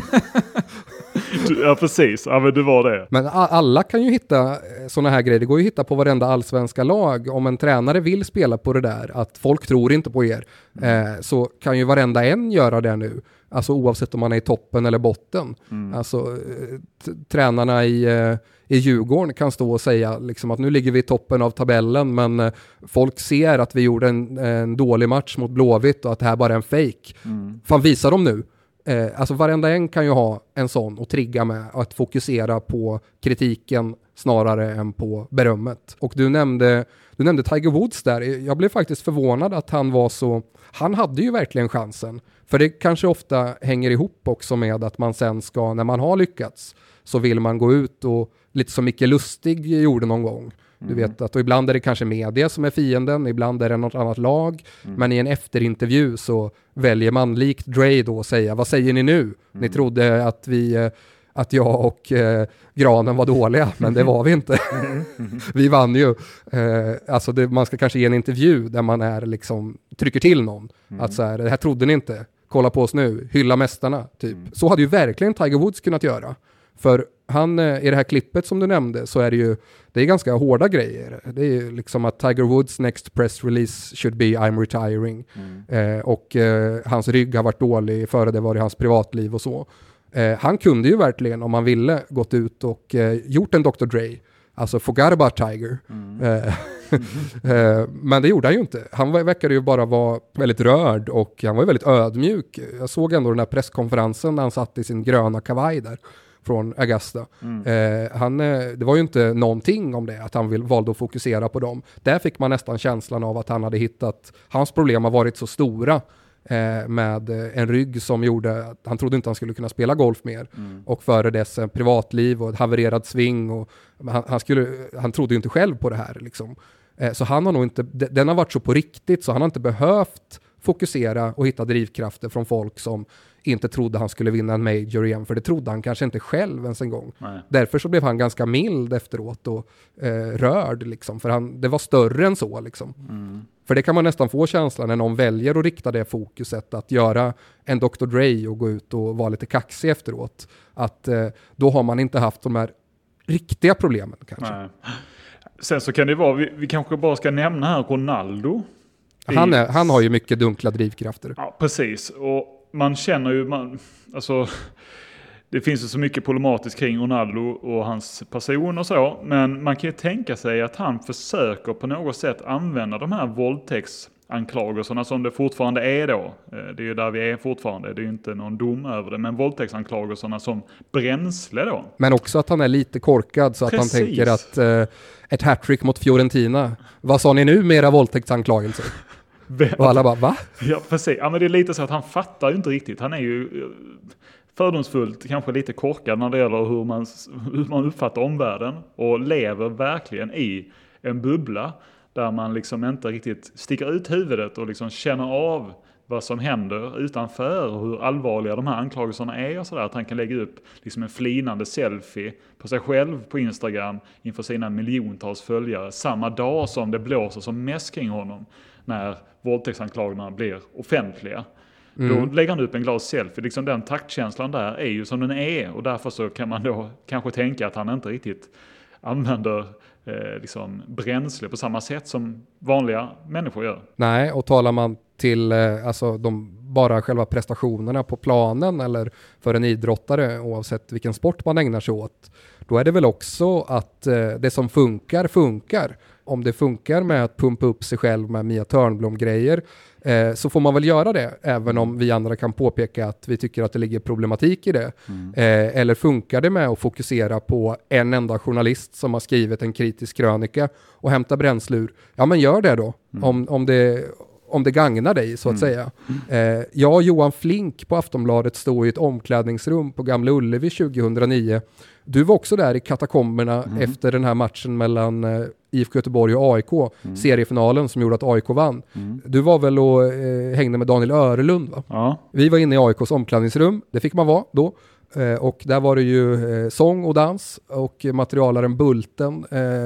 A: Ja, precis. Ja, men det var det.
B: Men alla kan ju hitta såna här grejer. Det går ju att hitta på varenda allsvenska lag. Om en tränare vill spela på det där, att folk tror inte på er, mm. eh, så kan ju varenda en göra det nu. Alltså oavsett om man är i toppen eller botten. Mm. Alltså t- tränarna i, eh, i Djurgården kan stå och säga liksom att nu ligger vi i toppen av tabellen, men eh, folk ser att vi gjorde en, en dålig match mot Blåvitt och att det här bara är en fake. Mm. Fan, visa dem nu. Eh, alltså varenda en kan ju ha en sån och trigga med att fokusera på kritiken snarare än på berömmet. Och du nämnde, du nämnde Tiger Woods där. Jag blev faktiskt förvånad att han var så... Han hade ju verkligen chansen. För det kanske ofta hänger ihop också med att man sen ska, när man har lyckats, så vill man gå ut och lite som Micke Lustig gjorde någon gång. Du vet att, och ibland är det kanske media som är fienden, ibland är det något annat lag. Mm. Men i en efterintervju så väljer man likt Dre då att säga, vad säger ni nu? Mm. Ni trodde att vi... att jag och eh, Granen var dåliga, men det var vi inte. Mm. Mm. Vi vann ju. Eh, alltså det, man ska kanske ge en intervju där man är liksom, trycker till någon. Mm. Att så här, det här trodde ni inte. kolla på oss nu, hylla mästarna typ. Mm. Så hade ju verkligen Tiger Woods kunnat göra. För han, i det här klippet som du nämnde, så är det ju, det är ganska hårda grejer. Det är ju liksom att Tiger Woods next press release should be I'm retiring. Mm. Eh, och eh, hans rygg har varit dålig, före det var det hans privatliv och så. Eh, han kunde ju verkligen, om han ville, gått ut och eh, gjort en doktor Dre. Alltså forgot about Tiger. Mm. eh, men det gjorde han ju inte. Han verkade ju bara vara väldigt rörd och han var ju väldigt ödmjuk. Jag såg ändå den här presskonferensen när han satt i sin gröna kavaj där från Augusta. Mm. Eh, han, det var ju inte någonting om det, att han vill, valde att fokusera på dem. Där fick man nästan känslan av att han hade hittat, hans problem har varit så stora eh, med en rygg som gjorde att han trodde inte han skulle kunna spela golf mer. Mm. Och före dess en privatliv och ett havererad sving. Och han, han, skulle, han trodde ju inte själv på det här. Liksom. Eh, så han har nog inte, den har varit så på riktigt så han har inte behövt fokusera och hitta drivkrafter från folk som inte trodde han skulle vinna en major igen, för det trodde han kanske inte själv ens en gång. Nej. Därför så blev han ganska mild efteråt och eh, rörd liksom, för han, det var större än så liksom. Mm. För det kan man nästan få känslan när någon väljer att rikta det fokuset att göra en doktor Dre och gå ut och vara lite kaxig efteråt. Att eh, då har man inte haft de här riktiga problemen kanske. Nej.
A: Sen så kan det vara, vi, vi kanske bara ska nämna här Ronaldo.
B: Han, är, han har ju mycket dunkla drivkrafter.
A: Ja, precis. Och man känner ju, man, alltså, det finns ju så mycket problematiskt kring Ronaldo och hans person och så, men man kan ju tänka sig att han försöker på något sätt använda de här våldtäktsanklagelserna som det fortfarande är då. Det är ju där vi är fortfarande, det är ju inte någon dom över det, men våldtäktsanklagelserna som bränsle då.
B: Men också att han är lite korkad så att Precis. Han tänker att eh, ett hattrick mot Fiorentina, vad sa ni nu med era våldtäktsanklagelser? Och alla bara, va?
A: Ja, precis. Ja, men det är lite så att han fattar ju inte riktigt. Han är ju fördomsfullt, kanske lite korkad när det gäller hur man, hur man uppfattar omvärlden. Och lever verkligen i en bubbla där man liksom inte riktigt sticker ut huvudet och liksom känner av vad som händer utanför och hur allvarliga de här anklagelserna är och sådär. Att han kan lägga upp liksom en flinande selfie på sig själv på Instagram inför sina miljontals följare samma dag som det blåser som mest kring honom. När våldtäktsanklagelserna blir offentliga. Mm. Då lägger han upp en glad selfie. Liksom den taktkänslan där är ju som den är. Och därför så kan man då kanske tänka att han inte riktigt använder eh, liksom bränsle på samma sätt som vanliga människor gör.
B: Nej, och talar man till eh, alltså de, bara själva prestationerna på planen eller för en idrottare oavsett vilken sport man ägnar sig åt, då är det väl också att eh, det som funkar, funkar. Om det funkar med att pumpa upp sig själv med Mia Törnblom-grejer eh, så får man väl göra det, även om vi andra kan påpeka att vi tycker att det ligger problematik i det. Mm. Eh, eller funkar det med att fokusera på en enda journalist som har skrivit en kritisk krönika och hämta bränslur? Ja, men gör det då. Mm. Om, om det... om det gagnar dig så att mm. säga. Eh, jag och Johan Flink på Aftonbladet stod i ett omklädningsrum på Gamla Ullevi tjugohundranio. Du var också där i katakomberna mm. efter den här matchen mellan eh, I F K Göteborg och A I K, mm. seriefinalen som gjorde att A I K vann. Mm. Du var väl och eh, hängde med Daniel Örelund, va? Ja. Vi var inne i A I K:s omklädningsrum, det fick man vara då. Eh, och där var det ju eh, sång och dans och materialaren Bulten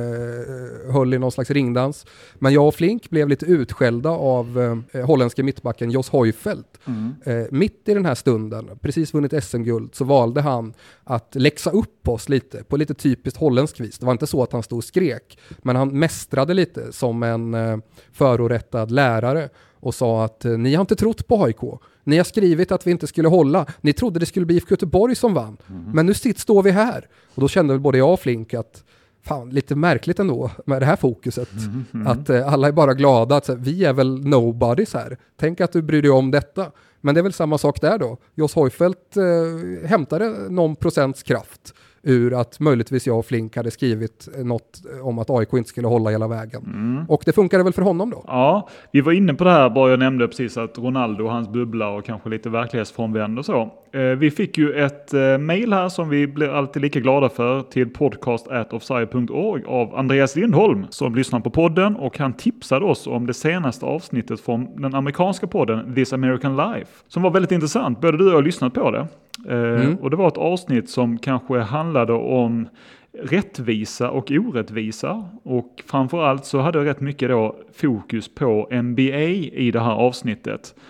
B: eh, höll i någon slags ringdans. Men jag och Flink blev lite utskällda av eh, holländska mittbacken Jos Hojfeldt. Mm. Eh, mitt i den här stunden, precis vunnit S M-guld, så valde han att läxa upp oss lite på lite typiskt holländsk vis. Det var inte så att han stod och skrek, men han mästrade lite som en eh, förorättad lärare och sa att eh, ni har inte trott på A I K. Ni har skrivit att vi inte skulle hålla. Ni trodde det skulle bli I F K Göteborg som vann. Mm. Men nu sitt, står vi här. Och då kände väl både jag och Flink att fan, lite märkligt ändå med det här fokuset. Mm. Mm. Att eh, alla är bara glada. Att så, vi är väl nobodies här. Tänk att du bryr dig om detta. Men det är väl samma sak där då. Jos Hojfeldt eh, hämtade någon procents kraft ur att möjligtvis jag och Flink hade skrivit något om att A I K inte skulle hålla hela vägen. Mm. Och det funkade väl för honom då?
A: Ja, vi var inne på det här, bara jag nämnde precis att Ronaldo och hans bubbla och kanske lite verklighetsfrånvänd och så. Eh, vi fick ju ett eh, mejl här som vi blir alltid lika glada för till podcast at offside punkt org av Andreas Lindholm som lyssnar på podden, och han tipsade oss om det senaste avsnittet från den amerikanska podden This American Life som var väldigt intressant. Både du och jag har lyssnat på det. Mm. Och det var ett avsnitt som kanske handlade om rättvisa och orättvisa, och framförallt så hade det rätt mycket då fokus på N B A i det här avsnittet,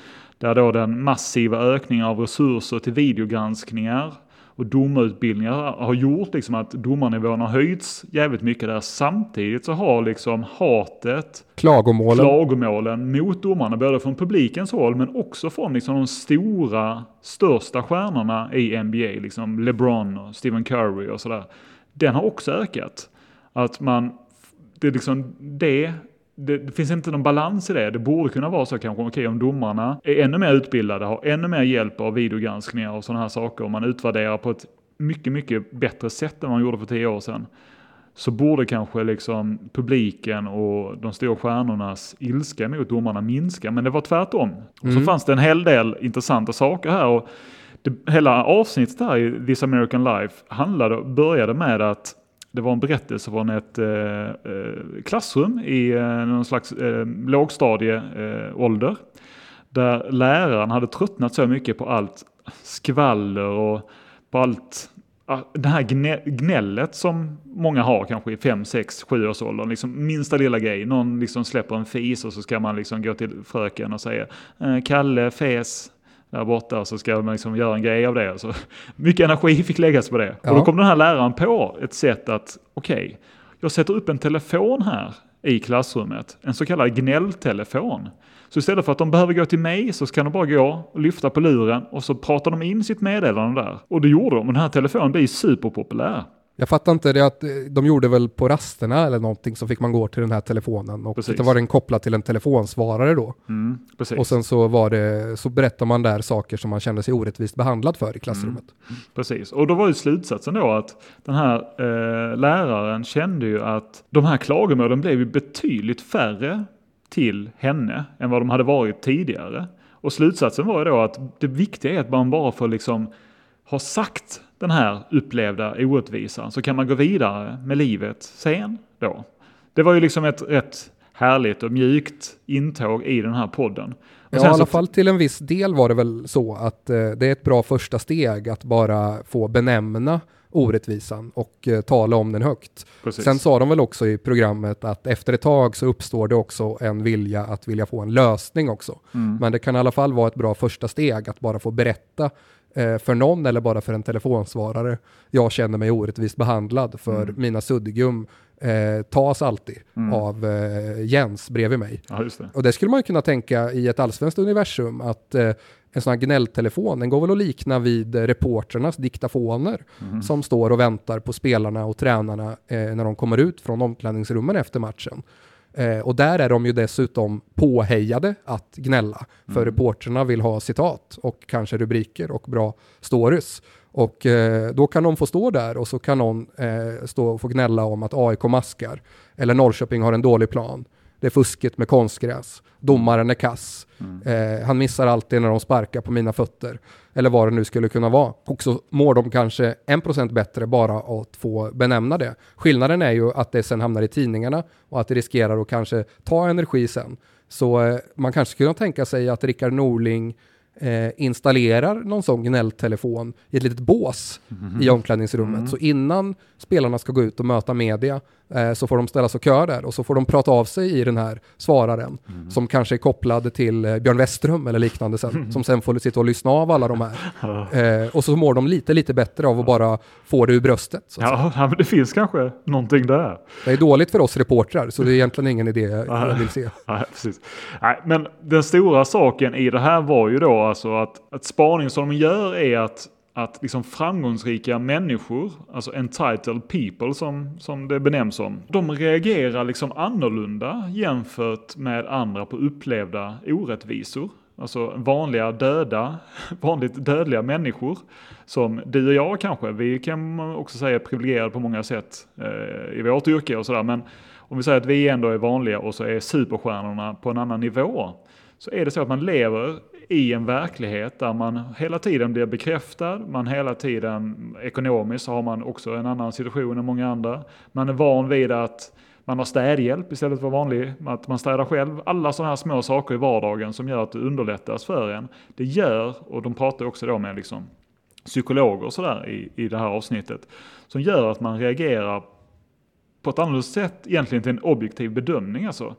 A: där då den massiva ökningen av resurser till videogranskningar och domarutbildningar har gjort liksom att domarnivån har höjts jävligt mycket där. Samtidigt så har liksom hatet,
B: klagomålen,
A: klagomålen mot domarna, både från publikens håll men också från liksom de stora, största stjärnorna i N B A, liksom LeBron och Stephen Curry och sådär. Den har också ökat. Att man, det är liksom det, det, det finns inte någon balans i det. Det borde kunna vara så kanske, okej, om domarna är ännu mer utbildade, har ännu mer hjälp av videogranskningar och sådana här saker, och man utvärderar på ett mycket, mycket bättre sätt än man gjorde för tio år sedan, så borde kanske liksom publiken och de stora stjärnornas ilska mot domarna minska. Men det var tvärtom. Mm. Och så fanns det en hel del intressanta saker här, och det, hela avsnittet här i This American Life handlade, började med att det var en berättelse från ett eh, klassrum i eh, någon slags eh, lågstadieålder, eh, där läraren hade tröttnat så mycket på allt skvaller och på allt det här gnället som många har kanske i fem, sex, sju års åldern. Liksom minsta lilla grej. Någon liksom släpper en fis och så ska man liksom gå till fröken och säga Kalle, fes där borta, så ska man liksom göra en grej av det. Så mycket energi fick läggas på det. Ja. Och då kom den här läraren på ett sätt att okej, okay, jag sätter upp en telefon här i klassrummet. En så kallad gnälltelefon. Så istället för att de behöver gå till mig så ska de bara gå och lyfta på luren och så pratar de in sitt meddelande där. Och det gjorde de. Och den här telefonen blir superpopulär.
B: Jag fattar inte det, att de gjorde väl på rasterna eller någonting, så fick man gå till den här telefonen och så var den kopplad till en telefonsvarare då. Mm, precis. Och sen så var det, så berättar man där saker som man kände sig orättvist behandlad för i klassrummet.
A: Mm, precis. Och då var ju slutsatsen då att den här eh, läraren kände ju att de här klagomålen blev ju betydligt färre till henne än vad de hade varit tidigare. Och slutsatsen var ju då att det viktiga är att man bara får liksom ha sagt den här upplevda orättvisan, så kan man gå vidare med livet sen då. Det var ju liksom ett rätt härligt och mjukt intåg i den här podden. Och
B: ja, i alla fall till en viss del var det väl så att eh, det är ett bra första steg att bara få benämna orättvisan och eh, tala om den högt. Precis. Sen sa de väl också i programmet att efter ett tag så uppstår det också en vilja att vilja få en lösning också. Mm. Men det kan i alla fall vara ett bra första steg att bara få berätta eh, för någon eller bara för en telefonsvarare. Jag känner mig orättvist behandlad för mm. mina suddgum eh, tas alltid mm. av eh, Jens bredvid mig.
A: Ja, just det.
B: Och det skulle man ju kunna tänka i ett allsvenskt universum att eh, en sån här gnälltelefon, den går väl att likna vid reporternas diktafoner mm. som står och väntar på spelarna och tränarna eh, när de kommer ut från omklädningsrummen efter matchen. Eh, och där är de ju dessutom påhejade att gnälla, för mm. reporterna vill ha citat och kanske rubriker och bra stories. Och eh, då kan de få stå där och så kan någon eh, stå och få gnälla om att A I K maskar eller Norrköping har en dålig plan. Det är fusket med konstgräs. Domaren är kass. Mm. Eh, han missar alltid när de sparkar på mina fötter. Eller vad det nu skulle kunna vara. Och så mår de kanske en procent bättre bara att få benämna det. Skillnaden är ju att det sen hamnar i tidningarna och att det riskerar att kanske ta energi sen. Så eh, man kanske skulle tänka sig att Rickard Norling Eh, installerar någon sån gnälltelefon i ett litet bås mm. i omklädningsrummet. Mm. Så innan spelarna ska gå ut och möta media eh, så får de ställa sig och kör där och så får de prata av sig i den här svararen mm. som kanske är kopplad till eh, Björn Westerholm eller liknande sen, mm. som sen får sitta och lyssna av alla de här. Eh, och så mår de lite, lite bättre av att bara få det ur bröstet. Så
A: ja, ja, men det finns kanske någonting där.
B: Det är dåligt för oss reportrar, så det är egentligen ingen idé jag vill se.
A: Ja, precis. Nej, men den stora saken i det här var ju då alltså att, att spaning som de gör är att, att liksom framgångsrika människor, alltså entitled people som, som det benämns som, de reagerar liksom annorlunda jämfört med andra på upplevda orättvisor. Alltså vanliga döda, vanligt dödliga människor som du och jag kanske, vi kan också säga privilegierade på många sätt eh, i vårt yrke och sådär, men om vi säger att vi ändå är vanliga och så är superstjärnorna på en annan nivå, så är det så att man lever i en verklighet där man hela tiden blir bekräftad, man hela tiden ekonomiskt har man också en annan situation än många andra. Man är van vid att man har städhjälp istället för vanlig, att man städar själv. Alla sådana här små saker i vardagen som gör att det underlättas för en. Det gör, och de pratar också då med liksom psykologer och sådär i, i det här avsnittet, som gör att man reagerar på ett annat sätt egentligen till en objektiv bedömning. Alltså.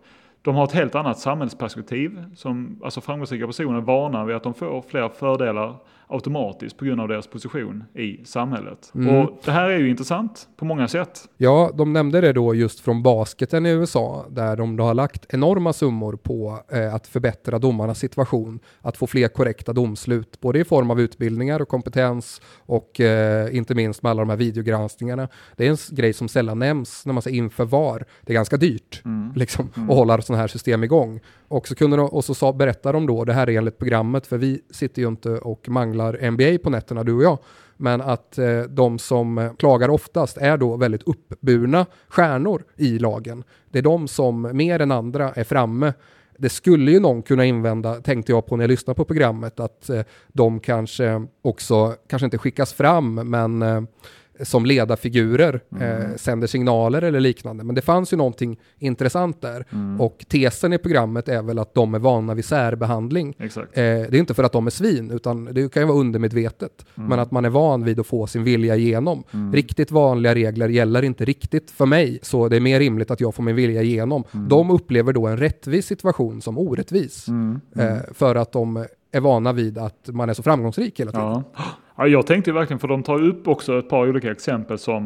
A: De har ett helt annat samhällsperspektiv. Som, alltså framgångsrika personer är vana vid att de får fler fördelar automatiskt på grund av deras position i samhället. Mm. Och det här är ju intressant på många sätt.
B: Ja, de nämnde det då just från basketen i U S A där de då har lagt enorma summor på eh, att förbättra domarnas situation, att få fler korrekta domslut, både i form av utbildningar och kompetens och eh, inte minst med alla de här videogranskningarna. Det är en grej som sällan nämns när man säger inför V A R. Det är ganska dyrt mm. liksom, mm. att hålla sådana här system igång. Och så, kunde de, och så sa, berättar de då, det här är enligt programmet, för vi sitter ju inte och manglar N B A på nätterna, du och jag, men att eh, de som klagar oftast är då väldigt uppburna stjärnor i lagen. Det är de som mer än andra är framme. Det skulle ju någon kunna invända, tänkte jag på när jag lyssnade på programmet, att eh, de kanske också, kanske inte skickas fram, men eh, som ledarfigurer mm. eh, sänder signaler eller liknande. Men det fanns ju någonting intressant där. Mm. Och tesen i programmet är väl att de är vana vid särbehandling.
A: Exakt.
B: Eh, det är inte för att de är svin, utan det kan ju vara undermedvetet. Mm. Men att man är van vid att få sin vilja igenom. Mm. Riktigt vanliga regler gäller inte riktigt för mig, så det är mer rimligt att jag får min vilja igenom. Mm. De upplever då en rättvis situation som orättvis. Mm. Mm. Eh, för att de är vana vid att man är så framgångsrik hela tiden.
A: Ja. Ja, jag tänkte verkligen, för de tar upp också ett par olika exempel som,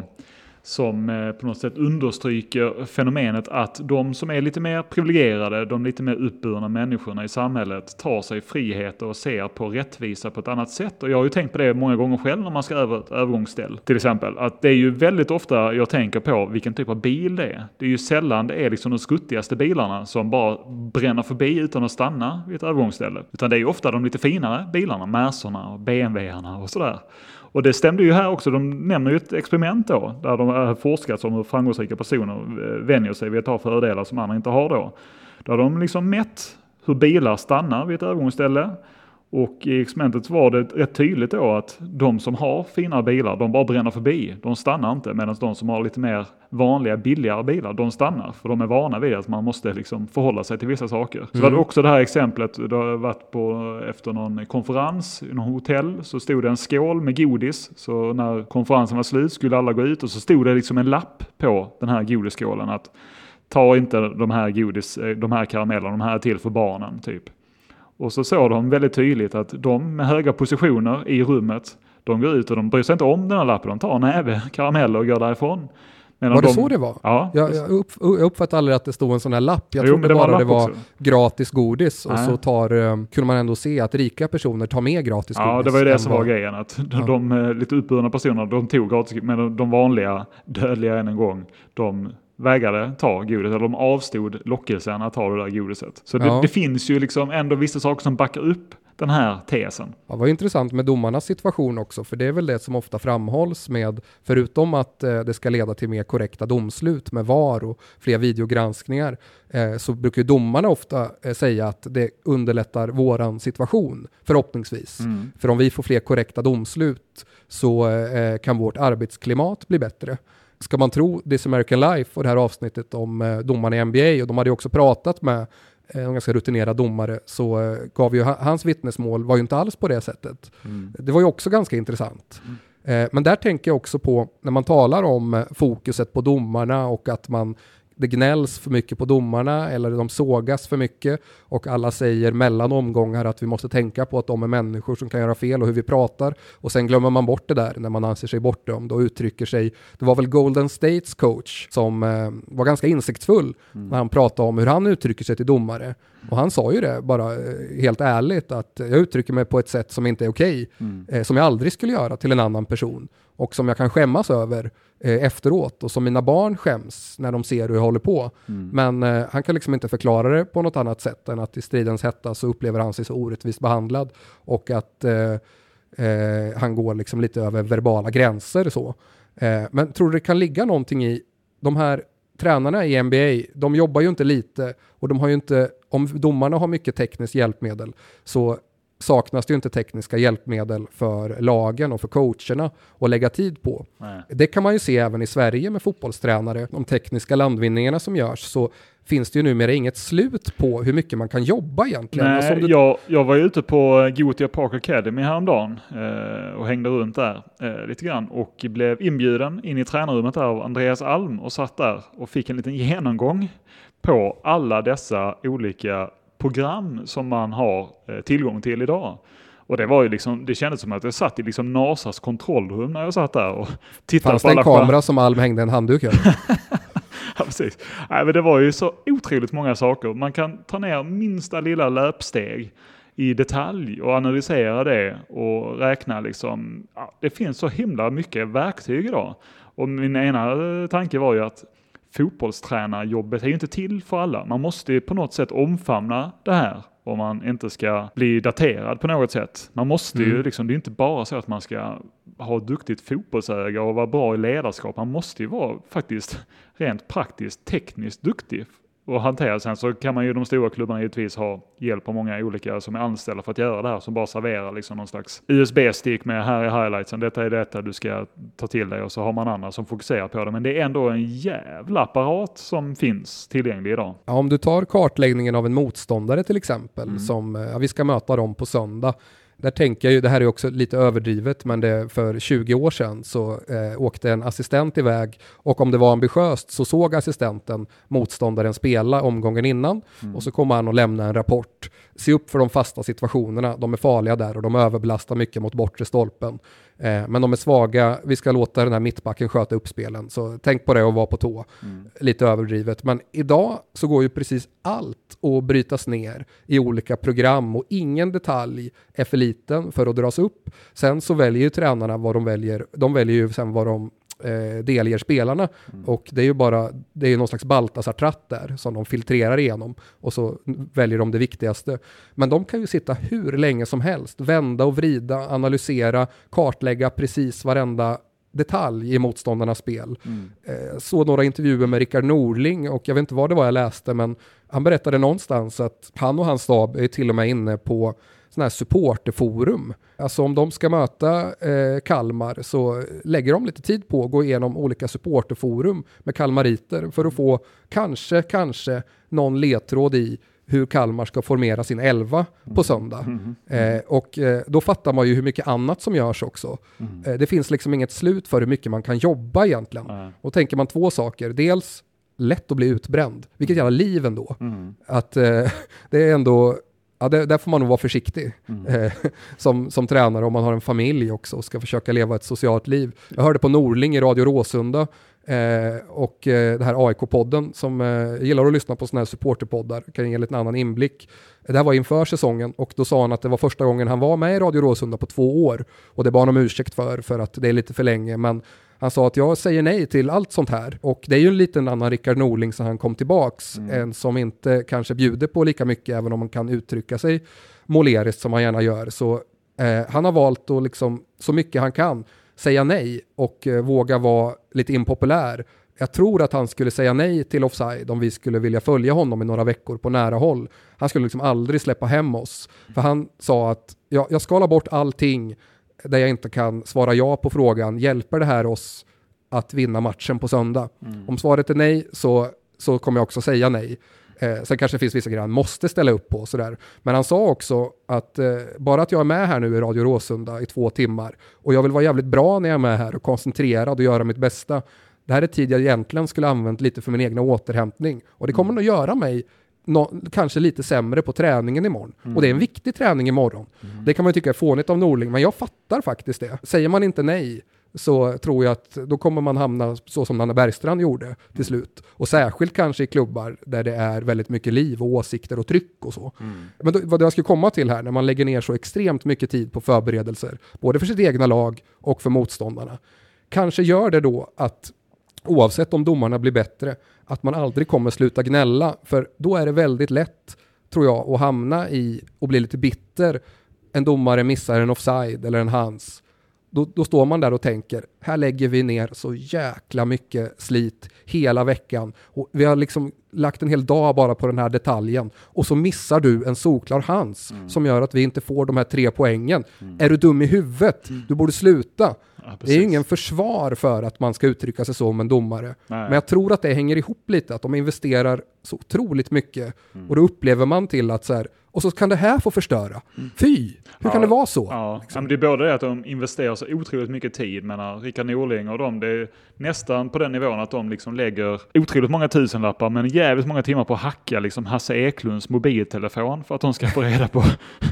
A: som eh, på något sätt understryker fenomenet att de som är lite mer privilegierade, de lite mer uppburna människorna i samhället tar sig friheter och ser på rättvisa på ett annat sätt. Och jag har ju tänkt på det många gånger själv när man ska över ett övergångsställ. Till exempel, att det är ju väldigt ofta jag tänker på vilken typ av bil det är. Det är ju sällan det är liksom de skuttigaste bilarna som bara bränner förbi utan att stanna vid ett övergångsställe. Utan det är ju ofta de lite finare bilarna, Mercerna och B M W-arna och sådär. Och det stämde ju här också, de nämner ju ett experiment då, där de har forskat om hur framgångsrika personer vänjer sig vid att ta fördelar som andra inte har då. Där de liksom mätt hur bilar stannar vid ett övergångsställe. Och i experimentet var det rätt tydligt då att de som har fina bilar, de bara bränner förbi. De stannar inte, medan de som har lite mer vanliga, billigare bilar, de stannar. För de är vana vid att man måste liksom förhålla sig till vissa saker. Så mm. var det också det här exemplet, det har varit på efter någon konferens i någon hotell, så stod det en skål med godis. Så när konferensen var slut skulle alla gå ut och så stod det liksom en lapp på den här godisskålen att ta inte de här godis, de här karamellerna, de här är till för barnen typ. Och så såg de väldigt tydligt att de med höga positioner i rummet, de går ut och de bryr sig inte om den här lappen. De tar en näve karameller och går därifrån.
B: Medan var det de, så det var?
A: Ja.
B: Jag, jag, upp, jag uppfattade aldrig att det stod en sån här lapp. Jag jo, trodde det bara var det var också gratis godis. Och Nej. så tar, um, kunde man ändå se att rika personer tar med gratis
A: ja,
B: godis.
A: Ja, det var ju det som var grejen. Att de, ja. de, de lite uppburna personerna, de tog gratis, men de vanliga, dödliga än en gång, de vägrade ta godis, eller de avstod lockelsen att ta det där godiset. Så det, ja. det finns ju liksom ändå vissa saker som backar upp den här tesen.
B: Ja, det var intressant med domarnas situation också, för det är väl det som ofta framhålls med, förutom att eh, det ska leda till mer korrekta domslut med V A R och fler videogranskningar, eh, så brukar ju domarna ofta eh, säga att det underlättar våran situation, förhoppningsvis. Mm. För om vi får fler korrekta domslut så eh, kan vårt arbetsklimat bli bättre. Ska man tro This American Life och det här avsnittet om eh, domarna i N B A, och de hade ju också pratat med eh, en ganska rutinerad domare, så eh, gav ju ha- hans vittnesmål var ju inte alls på det sättet. Mm. Det var ju också ganska intressant. Mm. Eh, men där tänker jag också på, när man talar om eh, fokuset på domarna och att man det gnälls för mycket på domarna eller de sågas för mycket och alla säger mellan omgångar att vi måste tänka på att de är människor som kan göra fel och hur vi pratar, och sen glömmer man bort det där när man anser sig bortdömd och uttrycker sig. Det var väl Golden States coach som eh, var ganska insiktsfull mm. när han pratade om hur han uttrycker sig till domare, och han sa ju det bara eh, helt ärligt att jag uttrycker mig på ett sätt som inte är okej, mm. eh, som jag aldrig skulle göra till en annan person och som jag kan skämmas över eh, efteråt, och som mina barn skäms när de ser hur jag håller på. Mm. Men eh, han kan liksom inte förklara det på något annat sätt än att i stridens hetta så upplever han sig så orättvist behandlad, och att eh, eh, han går liksom lite över verbala gränser så. Eh, men tror du det kan ligga någonting i de här tränarna i N B A? De jobbar ju inte lite, och de har ju inte, om domarna har mycket tekniskt hjälpmedel så saknas det ju inte tekniska hjälpmedel för lagen och för coacherna att lägga tid på. Nej. Det kan man ju se även i Sverige med fotbollstränare. De tekniska landvinningarna som görs, så finns det ju numera inget slut på hur mycket man kan jobba egentligen.
A: Nej,
B: alltså du...
A: jag, jag var ute på Gothia Park Academy häromdagen eh, och hängde runt där eh, lite grann och blev inbjuden in i tränarrummet där av Andreas Alm och satt där och fick en liten genomgång på alla dessa olika program som man har eh, tillgång till idag. Och det var ju liksom, det kändes som att jag satt i liksom NASAs kontrollrum när jag satt där och tittade
B: Fanns
A: på
B: det
A: alla
B: en kamera som Alm hängde en handduk över?
A: Ja, precis. Nej, men det var ju så otroligt många saker. Man kan ta ner minsta lilla löpsteg i detalj och analysera det och räkna liksom. Ja, det finns så himla mycket verktyg idag. Och min ena tanke var ju att fotbollstränarjobbet är ju inte till för alla. Man måste ju på något sätt omfamna det här om man inte ska bli daterad på något sätt. Man måste mm. ju liksom, det är inte bara så att man ska ha ett duktigt fotbollsöga och vara bra i ledarskap. Man måste ju vara faktiskt rent praktiskt, tekniskt duktig och hantera. Sen så kan man ju de stora klubbarna givetvis ha hjälp av många olika som är anställda för att göra det här, som bara serverar liksom någon slags U S B-stick med här är highlightsen, detta är detta du ska ta till dig, och så har man andra som fokuserar på det. Men det är ändå en jävla apparat som finns tillgänglig idag.
B: Ja, om du tar kartläggningen av en motståndare till exempel,
A: Mm.
B: som ja, vi ska möta dem på söndag. Där tänker jag ju, det här är också lite överdrivet, men det, för tjugo år sedan så eh, åkte en assistent iväg, och om det var ambitiöst så såg assistenten motståndaren spela omgången innan mm. och så kommer han att lämna en rapport. Se upp för de fasta situationerna, de är farliga där och de överbelastar mycket mot bortre stolpen. Eh, men de är svaga, vi ska låta den här mittbacken sköta upp spelen, så tänk på det och var på tå. Mm. Lite överdrivet, men idag så går ju precis allt att brytas ner i olika program och ingen detalj är för liten för att dras upp. Sen så väljer ju tränarna vad de väljer, de väljer ju sen vad de eh, delger spelarna mm. och det är ju bara, det är ju någon slags Baltasar-tratt där som de filtrerar igenom och så väljer de det viktigaste. Men de kan ju sitta hur länge som helst, vända och vrida, analysera, kartlägga precis varenda detalj i motståndarnas spel. Mm. Eh, så några intervjuer med Rickard Norling, och jag vet inte vad det var jag läste, men han berättade någonstans att han och hans stab är till och med inne på sådana här supporterforum. Alltså om de ska möta eh, Kalmar så lägger de lite tid på att gå igenom olika supporterforum med kalmariter för att få kanske, kanske någon ledtråd i hur Kalmar ska formera sin elva på söndag. Mm. Mm. Eh, och eh, då fattar man ju hur mycket annat som görs också. Mm. Eh, det finns liksom inget slut för hur mycket man kan jobba egentligen. Mm. Och tänker man två saker. Dels lätt att bli utbränd. Vilket jävla liv ändå. Mm. Att eh, det är ändå... Ja, det, där får man nog vara försiktig mm. eh, som, som tränare om man har en familj också och ska försöka leva ett socialt liv. Jag hörde på Norling i Radio Råsunda eh, och eh, det här A I K-podden som eh, gillar att lyssna på såna här supporterpoddar, kan ge en liten annan inblick. Det här var inför säsongen och då sa han att det var första gången han var med i Radio Råsunda på två år och det bad han om ursäkt för, för att det är lite för länge, men han sa att jag säger nej till allt sånt här. Och det är ju en liten annan Rickard Norling som han kom tillbaks. Mm. En som inte kanske bjuder på lika mycket, även om man kan uttrycka sig måleriskt som han gärna gör. Så eh, han har valt att liksom, så mycket han kan säga nej och eh, våga vara lite impopulär. Jag tror att han skulle säga nej till offside om vi skulle vilja följa honom i några veckor på nära håll. Han skulle liksom aldrig släppa hem oss. För han sa att jag, jag skalar bort allting där jag inte kan svara ja på frågan, hjälper det här oss att vinna matchen på söndag? Mm. Om svaret är nej så, så kommer jag också säga nej. Eh, sen kanske det finns vissa grejer han måste ställa upp på. Sådär. Men han sa också att eh, bara att jag är med här nu i Radio Råsunda i två timmar och jag vill vara jävligt bra när jag är med här och koncentrerad och göra mitt bästa. Det här är tid jag egentligen skulle använt lite för min egna återhämtning. Och det kommer mm. att göra mig No, kanske lite sämre på träningen imorgon. Mm. Och det är en viktig träning imorgon. Mm. Det kan man ju tycka är fånigt av Norling, men jag fattar faktiskt det. Säger man inte nej så tror jag att då kommer man hamna så som Nanne Bergstrand gjorde till slut. Och särskilt kanske i klubbar där det är väldigt mycket liv och åsikter och tryck och så. Mm. Men då, vad jag ska komma till här, när man lägger ner så extremt mycket tid på förberedelser, både för sitt egna lag och för motståndarna, kanske gör det då att oavsett om domarna blir bättre, att man aldrig kommer sluta gnälla. För då är det väldigt lätt, tror jag, att hamna i och bli lite bitter. En domare missar en offside eller en hands. Då, då står man där och tänker, här lägger vi ner så jäkla mycket slit hela veckan. Och vi har liksom lagt en hel dag bara på den här detaljen. Och så missar du en solklar hands mm. som gör att vi inte får de här tre poängen. Mm. Är du dum i huvudet? Mm. Du borde sluta. det är ju ingen försvar för att man ska uttrycka sig så om en domare. Nej. Men jag tror att det hänger ihop lite, att de investerar så otroligt mycket mm. och då upplever man till att så här, och så kan det här få förstöra. Mm. Fy! Hur ja, kan det vara så?
A: Ja. Liksom? Ja, det är både det att de investerar så otroligt mycket tid, menar Rickard Norling och de, det är nästan på den nivån att de liksom lägger otroligt många tusenlappar men jävligt många timmar på att hacka liksom Hasse Eklunds mobiltelefon för att de ska få reda på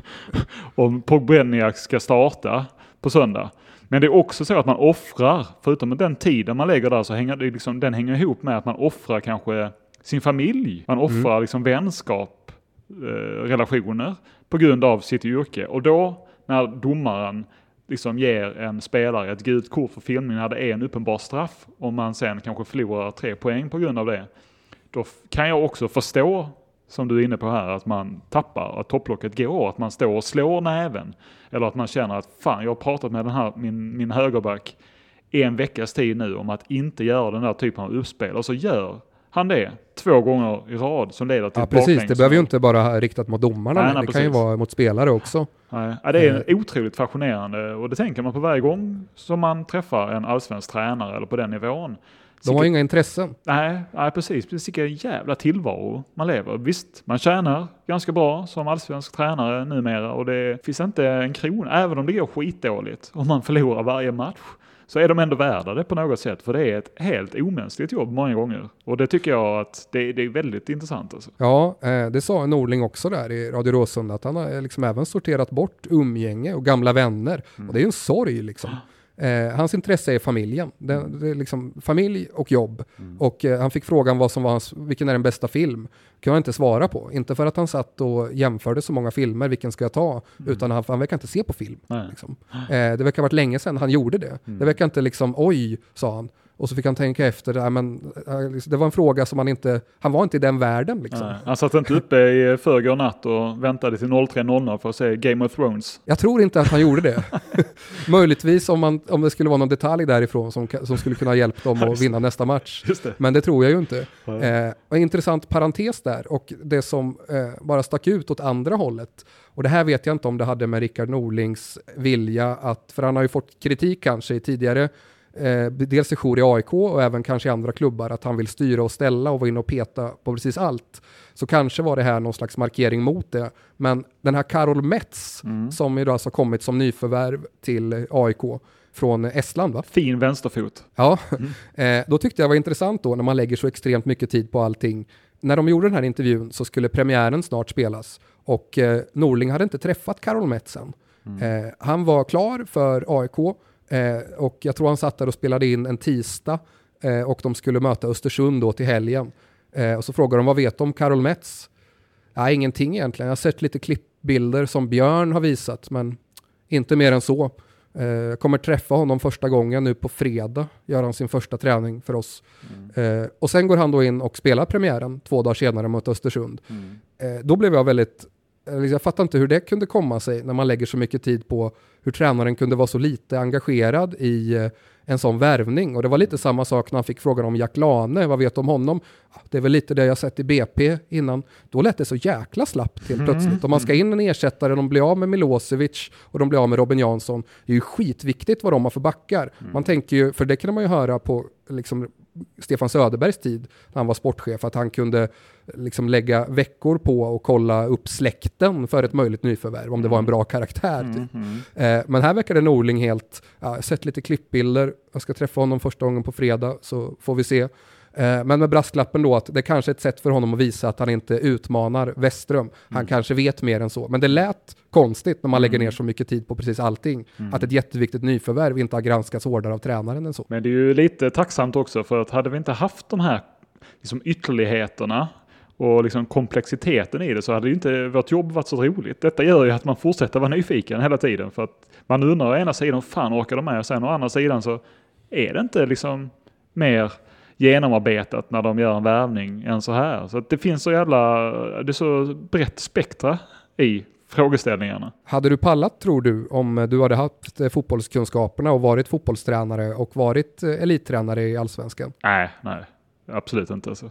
A: om Pogbreniak ska starta på söndag. Men det är också så att man offrar, förutom den tiden man lägger där så hänger det liksom, den hänger ihop med att man offrar kanske sin familj. Man offrar mm. liksom vänskap, eh, relationer på grund av sitt yrke. Och då när domaren liksom ger en spelare ett gult kort för filmning när det är en uppenbar straff och man sen kanske förlorar tre poäng på grund av det, då kan jag också förstå, som du är inne på här, att man tappar, att topplocket går, att man står och slår näven. Eller att man känner att fan, jag har pratat med den här, min, min högerback en veckas tid nu om att inte göra den där typen av uppspel. Och så gör han det två gånger i rad som leder till
B: ja, precis. Det behöver ju inte bara riktat mot domarna, nej, nej, det precis. Kan ju vara mot spelare också.
A: Nej. Ja, det är eh. otroligt fascinerande och det tänker man på varje gång som man träffar en allsvensk tränare eller på den nivån.
B: De har ju inga intressen.
A: Nej, nej precis. Precis vilken jävla tillvaro man lever. Visst, man tjänar ganska bra som allsvensk tränare numera och det finns inte en krona, även om det går skitdåligt om man förlorar varje match. Så är de ändå värda det på något sätt, för det är ett helt omänskligt jobb många gånger. Och det tycker jag att det, det är väldigt intressant. Alltså.
B: Ja, det sa Norling också där i Radio Råsunda, att han har liksom även sorterat bort umgänge och gamla vänner. Mm. Och det är ju en sorg liksom. Eh, hans intresse är familjen. Det, det är liksom familj och jobb. Mm. Och eh, han fick frågan vad som var hans, vilken är den bästa film. Kan jag inte svara på. Inte för att han satt och jämförde så många filmer, vilken ska jag ta. Mm. Utan han, han verkar inte se på film. Liksom. Eh, det verkar ha varit länge sedan han gjorde det. Mm. Det verkar inte liksom, oj, sa han. Och så fick han tänka efter, äh, men, äh, det var en fråga som han inte, han var inte i den världen liksom.
A: Nej, han satt inte uppe i förrgår natt och väntade till noll tre noll noll för att se Game of Thrones.
B: Jag tror inte att han gjorde det. Möjligtvis om, man, om det skulle vara någon detalj därifrån som, som skulle kunna hjälpa dem att vinna nästa match. Men det tror jag ju inte. Ja. Eh, en intressant parentes där och det som eh, bara stack ut åt andra hållet. Och det här vet jag inte om det hade med Rickard Norlings vilja att, för han har ju fått kritik kanske i tidigare Eh, dels i jour i A I K och även kanske i andra klubbar att han vill styra och ställa och vara in och peta på precis allt. Så kanske var det här någon slags markering mot det. Men den här Karol Metz mm. som ju då alltså har kommit som nyförvärv till A I K från Estland, va?
A: Fin vänsterfot.
B: Ja, mm. eh, då tyckte jag var intressant då när man lägger så extremt mycket tid på allting. När de gjorde den här intervjun så skulle premiären snart spelas och eh, Norling hade inte träffat Karol Metz än. Mm. Eh, han var klar för A I K. Eh, och jag tror han satt där och spelade in en tisdag eh, och de skulle möta Östersund då till helgen. Eh, och så frågade de, vad vet de om Karol Metz? Ja, ingenting egentligen. Jag har sett lite klippbilder som Björn har visat, men inte mer än så. Eh, jag kommer träffa honom första gången nu på fredag. Gör han sin första träning för oss. Mm. Eh, och sen går han då in och spelar premiären två dagar senare mot Östersund. Mm. Eh, då blev jag väldigt... Jag fattar inte hur det kunde komma sig när man lägger så mycket tid på hur tränaren kunde vara så lite engagerad i en sån värvning. Och det var lite samma sak när han fick frågan om Jack Lane. Vad vet du om honom? Det är väl lite det jag sett i B P innan. Då lät det så jäkla slappt helt plötsligt. Om man ska in en ersättare, de blir av med Milosevic och de blir av med Robin Jansson. Det är ju skitviktigt vad de har för backar. Man tänker ju, för det kan man ju höra på liksom Stefan Söderbergs tid när han var sportchef, att han kunde liksom lägga veckor på och kolla upp släkten för ett möjligt nyförvärv om det var en bra karaktär. Mm, typ. mm. Eh, men här verkar det Norling helt, ja, jag har sett lite klippbilder, jag ska träffa honom första gången på fredag så får vi se. Eh, men med brasklappen då att det är kanske är ett sätt för honom att visa att han inte utmanar Westström. Han mm. kanske vet mer än så. Men det lät konstigt när man lägger ner så mycket tid på precis allting. Mm. Att ett jätteviktigt nyförvärv inte har granskats hårdare av tränaren än så.
A: Men det är ju lite tacksamt också, för att hade vi inte haft de här liksom ytterligheterna och liksom komplexiteten i det, så hade ju inte vårt jobb varit så roligt. Detta gör ju att man fortsätter vara nyfiken hela tiden, för att man undrar å ena sidan, fan orkar de med, och sen å andra sidan så är det inte liksom mer genomarbetat när de gör en värvning än så här. Så att det finns så jävla, det är så brett spektra i frågeställningarna.
B: Hade du pallat, tror du, om du hade haft fotbollskunskaperna och varit fotbollstränare och varit elittränare i Allsvenskan?
A: Nej, nej. Absolut inte. Alltså.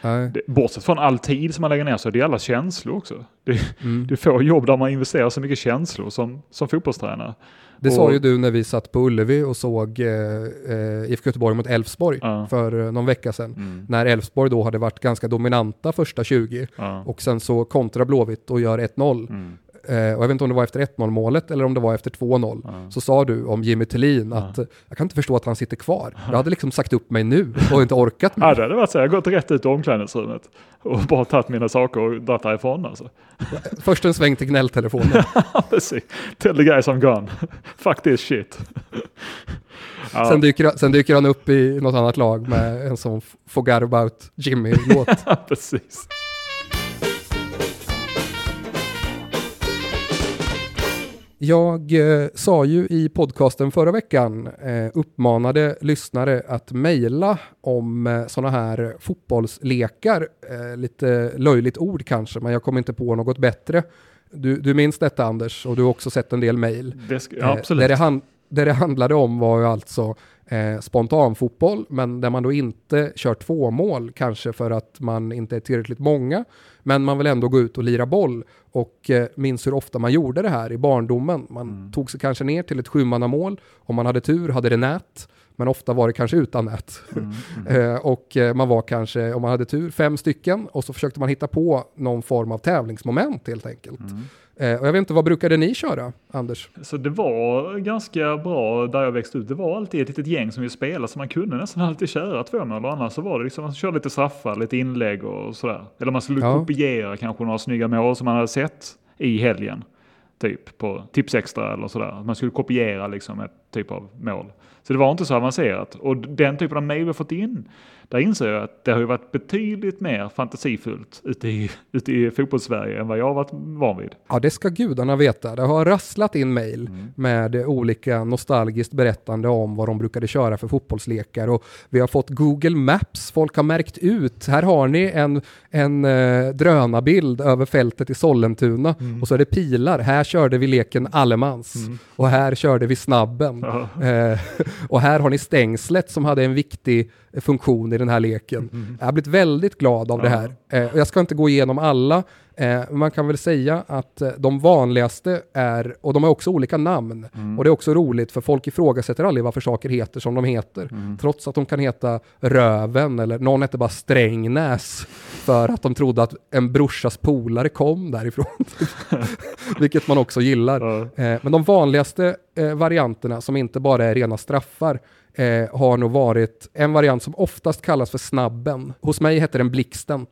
A: det, bortsett från all tid som man lägger ner så är det alla känslor också. Det, mm. det får jobb där man investerar så mycket känslor som, som fotbollstränare.
B: Det
A: och,
B: sa ju du när vi satt på Ullevi och såg eh, I F K Göteborg mot Elfsborg uh. för eh, någon vecka sedan. Mm. När Elfsborg då hade varit ganska dominanta första tjugo uh. och sen så kontra Blåvitt och gör ett noll. Mm. Eh, och jag vet inte om det var efter ett noll målet eller om det var efter två noll. Uh. Så sa du om Jimmy Tillin att uh. jag kan inte förstå att han sitter kvar. Jag hade liksom sagt upp mig nu och inte orkat mer.
A: Ja, det hade varit så. Jag har gått rätt ut i omklädningsrummet och bara tagit mina saker och dragit därifrån. Alltså.
B: Först en sväng till gnälltelefonen.
A: Precis. Tell the guys I'm gone. Fuck this shit.
B: Ja. Sen, dyker, sen dyker han upp i något annat lag med en sån Forgot About Jimmy-låt.
A: Precis.
B: Jag eh, sa ju i podcasten förra veckan, eh, uppmanade lyssnare att mejla om eh, sådana här fotbollslekar. Eh, lite löjligt ord kanske, men jag kom inte på något bättre. Du, du minns detta, Anders, och du har också sett en del mejl.
A: Ja, absolut.
B: Eh, där, det hand, där det handlade om var ju alltså eh, spontanfotboll, men där man då inte kör två mål, kanske för att man inte är tillräckligt många. Men man vill ändå gå ut och lira boll och eh, minns hur ofta man gjorde det här i barndomen. Man mm. tog sig kanske ner till ett sjumannamål. Om man hade tur hade det nät, men ofta var det kanske utan nät. Mm. Mm. eh, och eh, man var kanske, om man hade tur, fem stycken och så försökte man hitta på någon form av tävlingsmoment helt enkelt. Mm. Eh, och jag vet inte, vad brukade ni köra, Anders?
A: Så det var ganska bra där jag växte ut. Det var alltid ett litet gäng som vi spelade, så man kunde nästan alltid köra två mål. Och annars så var det liksom, man körde lite straffar, lite inlägg och sådär. Eller man skulle ja. kopiera kanske några snygga mål som man hade sett i helgen. Typ på Tips Extra eller sådär. Man skulle kopiera liksom ett typ av mål. Så det var inte så avancerat. Och den typen av mejl vi fått in, där inser jag att det har ju varit betydligt mer fantasifullt ute i, ute i fotbollssverige än vad jag har varit van vid.
B: Ja, det ska gudarna veta. Det har rasslat in mejl mm. med olika nostalgiskt berättande om vad de brukade köra för fotbollslekar. Och vi har fått Google Maps. Folk har märkt ut. Här har ni en, en eh, drönarbild över fältet i Sollentuna. Mm. Och så är det pilar. Här körde vi leken Allemans. Mm. Och här körde vi snabben. Eh, och här har ni stängslet som hade en viktig funktion i den här leken. Mm. Jag har blivit väldigt glad av ja. det här. Eh, jag ska inte gå igenom alla. Eh, man kan väl säga att eh, de vanligaste är, och de har också olika namn. Mm. Och det är också roligt, för folk ifrågasätter aldrig varför saker heter som de heter. Mm. Trots att de kan heta Röven, eller någon heter bara Strängnäs för att de trodde att en brorsas polare kom därifrån. Vilket man också gillar. Ja. Eh, men de vanligaste eh, varianterna som inte bara är rena straffar Eh, har nog varit en variant som oftast kallas för snabben. Hos mig heter den blixten.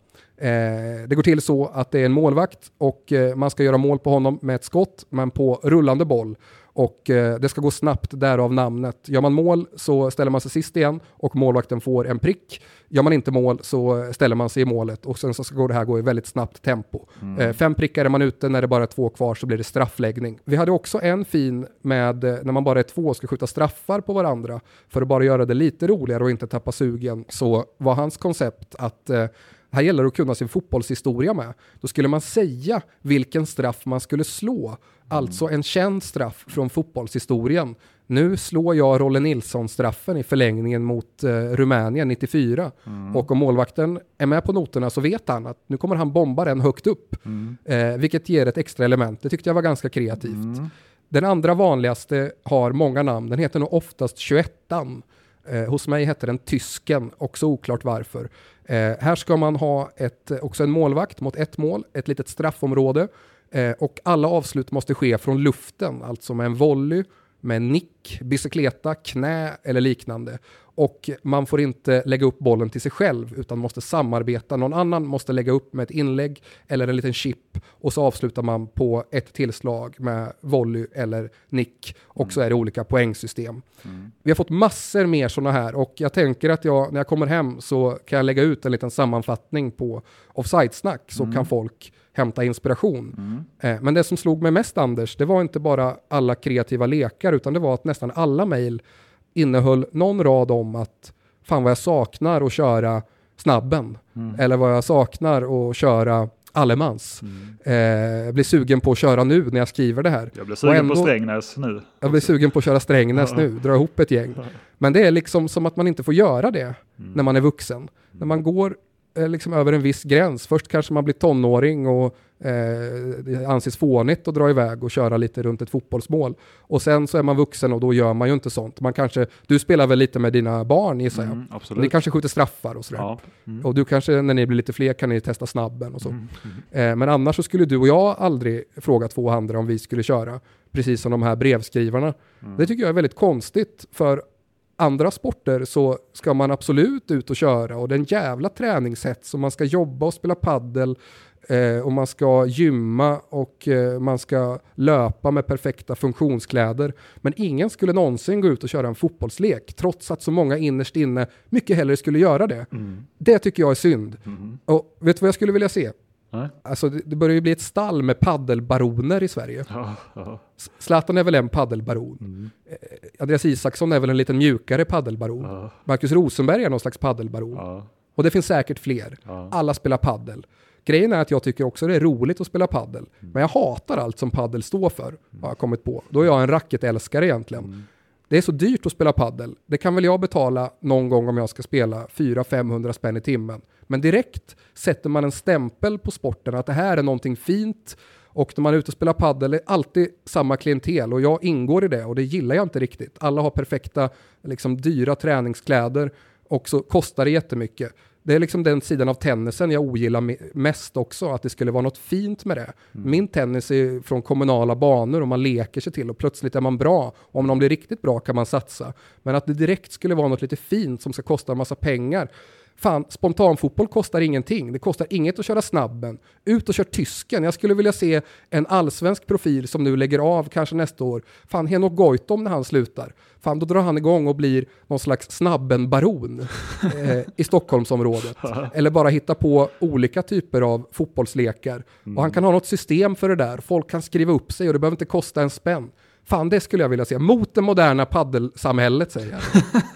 B: Eh, det går till så att det är en målvakt och eh, man ska göra mål på honom med ett skott, men på rullande boll. Och eh, det ska gå snabbt, därav namnet. Gör man mål så ställer man sig sist igen och målvakten får en prick. Gör man inte mål så ställer man sig i målet och sen så ska det här gå i väldigt snabbt tempo. Mm. Eh, fem prickar är man ute, när det bara är två kvar så blir det straffläggning. Vi hade också en fin med eh, när man bara är två och ska skjuta straffar på varandra för att bara göra det lite roligare och inte tappa sugen. Så var hans koncept att eh, här gäller det att kunna sin fotbollshistoria med. Då skulle man säga vilken straff man skulle slå. Mm. Alltså en känd straff från fotbollshistorien. Nu slår jag Rolle Nilsson-straffen i förlängningen mot eh, Rumänien nittiofyra. Mm. Och om målvakten är med på noterna så vet han att nu kommer han bomba den högt upp. Mm. Eh, vilket ger ett extra element. Det tyckte jag var ganska kreativt. Mm. Den andra vanligaste har många namn. Den heter nog oftast tjugoettan. Eh, hos mig heter den Tysken, också oklart varför. Eh, här ska man ha ett, också en målvakt mot ett mål, ett litet straffområde. Eh, och alla avslut måste ske från luften, alltså med en volley, med en nick, bicykleta, knä eller liknande. Och man får inte lägga upp bollen till sig själv utan måste samarbeta. Någon annan måste lägga upp med ett inlägg eller en liten chip och så avslutar man på ett tillslag med volley eller nick. Och mm. så är det olika poängsystem. Mm. Vi har fått massor mer sådana här och jag tänker att jag, när jag kommer hem så kan jag lägga ut en liten sammanfattning på Offside-snack så mm. kan folk hämta inspiration. Mm. Eh, men det som slog mig mest, Anders, det var inte bara alla kreativa lekar utan det var att nästan alla mejl innehöll någon rad om att fan vad jag saknar att köra snabben. Mm. Eller vad jag saknar att köra Allemans. Mm. Eh, blir sugen på att köra nu när jag skriver det här.
A: Jag blir sugen ändå, på Strängnäs nu.
B: Jag blir sugen på att köra Strängnäs nu. Dra ihop ett gäng. Men det är liksom som att man inte får göra det mm. när man är vuxen. Mm. När man går eh, liksom över en viss gräns. Först kanske man blir tonåring och eh, det anses fånigt att dra iväg och köra lite runt ett fotbollsmål. Och sen så är man vuxen och då gör man ju inte sånt. Man kanske, du spelar väl lite med dina barn, gissar jag.
A: Mm, absolut.
B: Ni kanske skjuter straffar och sådär.
A: Ja. Mm.
B: Och du kanske, när ni blir lite fler, kan ni testa snabben och så.
A: Mm. Mm.
B: Eh, men annars så skulle du och jag aldrig fråga två andra om vi skulle köra. Precis som de här brevskrivarna. Mm. Det tycker jag är väldigt konstigt, för andra sporter så ska man absolut ut och köra, och det är en jävla träningshets, och man ska jobba och spela paddel eh, och man ska gymma och eh, man ska löpa med perfekta funktionskläder. Men ingen skulle någonsin gå ut och köra en fotbollslek, trots att så många innerst inne mycket hellre skulle göra det. Mm. Det tycker jag är synd. Mm. Och vet du vad jag skulle vilja se? Nej. Alltså det, det börjar ju bli ett stall med paddelbaroner i Sverige. Ja, ja. Zlatan är väl en paddelbaron. Mm. Eh, Andreas Isaksson är väl en liten mjukare paddelbaron. Ja. Marcus Rosenberg är någon slags paddelbaron. Ja. Och det finns säkert fler. Ja. Alla spelar paddel. Grejen är att jag tycker också det är roligt att spela paddel. Mm. Men jag hatar allt som paddel står för. Mm. Har jag kommit på. Då är jag en racketälskare egentligen. Mm. Det är så dyrt att spela paddel. Det kan väl jag betala någon gång om jag ska spela fyra till femhundra spänn i timmen. Men direkt sätter man en stämpel på sporten att det här är någonting fint. Och när man är ute och spelar paddel är alltid samma klientel. Och jag ingår i det, och det gillar jag inte riktigt. Alla har perfekta, liksom dyra träningskläder. Och så kostar det jättemycket. Det är liksom den sidan av tennisen jag ogillar mest också. Att det skulle vara något fint med det. Mm. Min tennis är från kommunala banor och man leker sig till. Och plötsligt är man bra. Om någon blir riktigt bra kan man satsa. Men att det direkt skulle vara något lite fint som ska kosta en massa pengar. Fan, spontanfotboll kostar ingenting. Det kostar inget att köra snabben. Ut och kör tysken. Jag skulle vilja se en allsvensk profil som nu lägger av kanske nästa år. Fan, Henok Goitom när han slutar. Fan, då drar han igång och blir någon slags snabben-baron eh, i Stockholmsområdet. Eller bara hitta på olika typer av fotbollslekar. Mm. Och han kan ha något system för det där. Folk kan skriva upp sig och det behöver inte kosta en spänn. Fan, det skulle jag vilja se. Mot det moderna paddelsamhället, säger jag.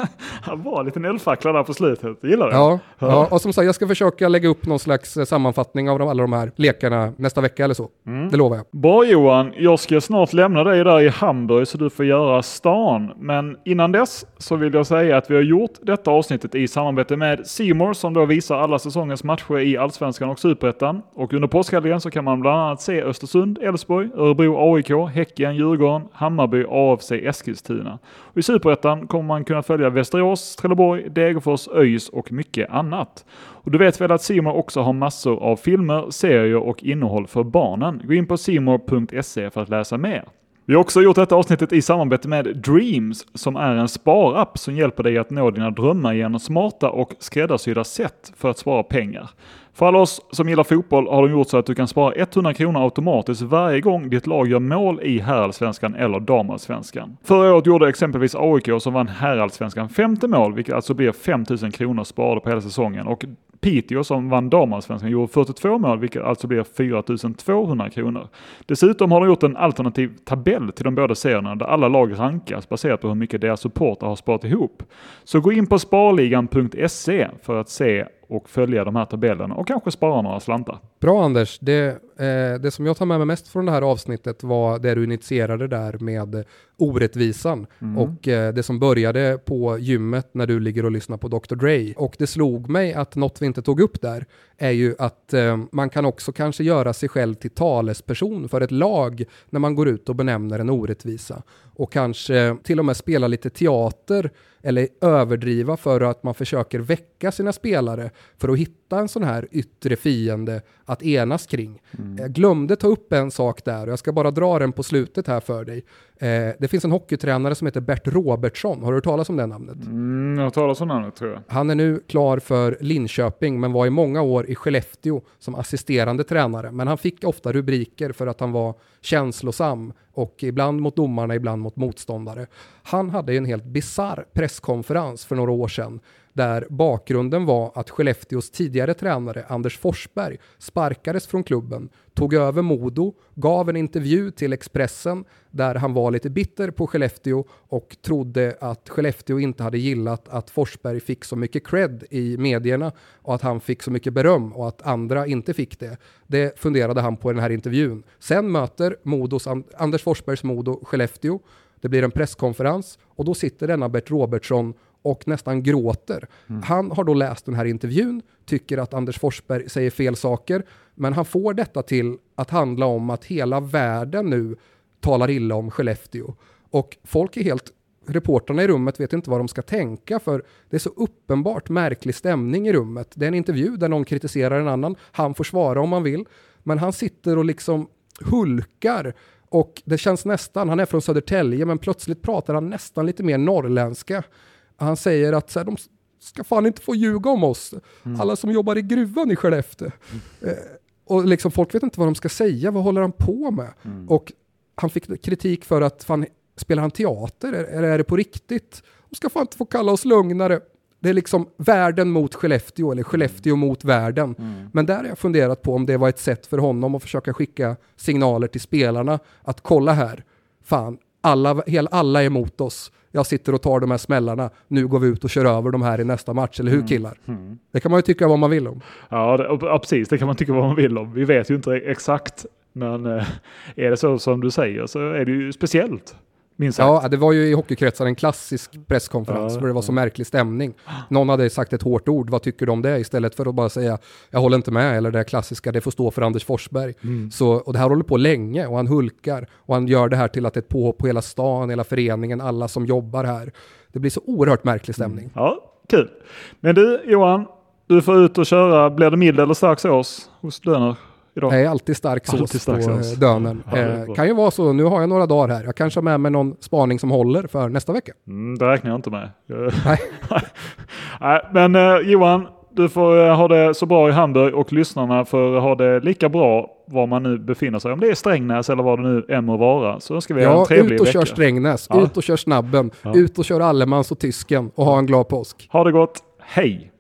A: Han var en liten eldfackla där på slutet. Gillar det?
B: Ja, ja. ja, och som sagt, jag ska försöka lägga upp någon slags sammanfattning av de, alla de här lekarna nästa vecka eller så. Mm. Det lovar jag.
A: Bra Johan, jag ska snart lämna dig där i Hamburg så du får göra stan. Men innan dess så vill jag säga att vi har gjort detta avsnittet i samarbete med C More som då visar alla säsongens matcher i Allsvenskan och Superettan. Och under påskhelgen så kan man bland annat se Östersund, Elfsborg, Örebro, A I K, Häcken, Djurgården, Hammarby, A F C, Eskilstuna. Och i Superettan kommer man kunna följa Västerås, Trelleborg, Degerfors, ÖIS och mycket annat. Och du vet väl att C More också har massor av filmer, serier och innehåll för barnen. Gå in på c more punkt se för att läsa mer. Vi har också gjort detta avsnittet i samarbete med Dreams som är en sparapp som hjälper dig att nå dina drömmar genom smarta och skräddarsydda sätt för att spara pengar. För alla oss som gillar fotboll har de gjort så att du kan spara hundra kronor automatiskt varje gång ditt lag gör mål i herrallsvenskan eller damallsvenskan. Förra året gjorde exempelvis A I K som vann herrallsvenskan femte mål, vilket alltså blir fem tusen kronor sparade på hela säsongen. Och Piteå som vann damallsvenskan gjorde fyrtiotvå mål, vilket alltså blir fyra tusen tvåhundra kronor. Dessutom har de gjort en alternativ tabell till de båda serierna där alla lag rankas baserat på hur mycket deras supporter har sparat ihop. Så gå in på sparligan punkt se för att se och följa de här tabellerna och kanske spara några slantar.
B: Bra Anders, det, eh, det som jag tar med mig mest från det här avsnittet var det du initierade där med orättvisan mm. och eh, det som började på gymmet när du ligger och lyssnar på doktor Dre. Och det slog mig att något vi inte tog upp där är ju att eh, man kan också kanske göra sig själv till talesperson för ett lag när man går ut och benämner en orättvisa. Och kanske till och med spela lite teater eller överdriva för att man försöker väcka sina spelare för att hitta en sån här yttre fiende att enas kring. Mm. Jag glömde ta upp en sak där och jag ska bara dra den på slutet här för dig. Eh, det finns en hockeytränare som heter Bert Robertsson. Har du hört talas om det namnet?
A: Mm, jag har hört talas om namnet tror jag.
B: Han är nu klar för Linköping men var i många år i Skellefteå som assisterande tränare. Men han fick ofta rubriker för att han var känslosam och ibland mot domarna, ibland mot motståndare. Han hade en helt bizarr presskonferens för några år sedan där bakgrunden var att Skellefteås tidigare tränare Anders Forsberg sparkades från klubben, tog över Modo, gav en intervju till Expressen där han var lite bitter på Skellefteå och trodde att Skellefteå inte hade gillat att Forsberg fick så mycket cred i medierna och att han fick så mycket beröm och att andra inte fick det. Det funderade han på i den här intervjun. Sen möter Modos, Anders Forsbergs Modo Skellefteå. Det blir en presskonferens och då sitter denna Bert Robertsson och nästan gråter. Mm. Han har då läst den här intervjun, tycker att Anders Forsberg säger fel saker, men han får detta till att handla om att hela världen nu talar illa om Skellefteå. Och folk är helt, reporterna i rummet vet inte vad de ska tänka, för det är så uppenbart märklig stämning i rummet. Det är en intervju där någon kritiserar en annan, han får svara om han vill, men han sitter och liksom hulkar. Och det känns nästan, han är från Södertälje, men plötsligt pratar han nästan lite mer norrländska. Han säger att så här, de ska fan inte få ljuga om oss. Mm. Alla som jobbar i gruvan i Skellefteå. Mm. Eh, och liksom folk vet inte vad de ska säga. Vad håller han på med? Mm. Och han fick kritik för att fan, spelar han teater? Eller är det på riktigt? De ska fan inte få kalla oss lögnare. Det är liksom världen mot Skellefteå, eller Skellefteå mm. mot världen. Mm. Men där har jag funderat på om det var ett sätt för honom att försöka skicka signaler till spelarna att kolla här, fan, alla, hela, alla är emot oss. Jag sitter och tar de här smällarna. Nu går vi ut och kör över de här i nästa match, eller hur mm. killar? Mm. Det kan man ju tycka vad man vill om.
A: Ja, det, ja, precis. Det kan man tycka vad man vill om. Vi vet ju inte exakt, men är det så som du säger så är det ju speciellt.
B: Ja, det var ju i hockeykretsar en klassisk presskonferens, ja, för det var så märklig stämning. Någon hade sagt ett hårt ord, vad tycker du om det? Istället för att bara säga, jag håller inte med, eller det klassiska, det får stå för Anders Forsberg. Mm. Så, och det här håller på länge, och han hulkar, och han gör det här till att ett påhopp på hela stan, hela föreningen, alla som jobbar här. Det blir så oerhört märklig stämning.
A: Mm. Ja, kul. Men du, Johan, du får ut och köra, blir det mild eller stark sås hos Döner? Idag.
B: Det är alltid stark sås alltid stark på sås. Dönen. Ja, eh, kan ju vara så, nu har jag några dagar här. Jag kanske har med mig någon spaning som håller för nästa vecka.
A: Mm, det räknar jag inte med. Nej. Nej, men eh, Johan, du får eh, ha det så bra i Hamburg, och lyssnarna får ha det lika bra var man nu befinner sig. Om det är Strängnäs eller vad det nu än må vara, så ska vi ja, ha en trevlig vecka. Ja, ut och
B: kör Strängnäs, ja. Ut och kör Snabben, ja. Ut och kör Allemans och Tysken, och ha en glad påsk.
A: Ha det gott, hej!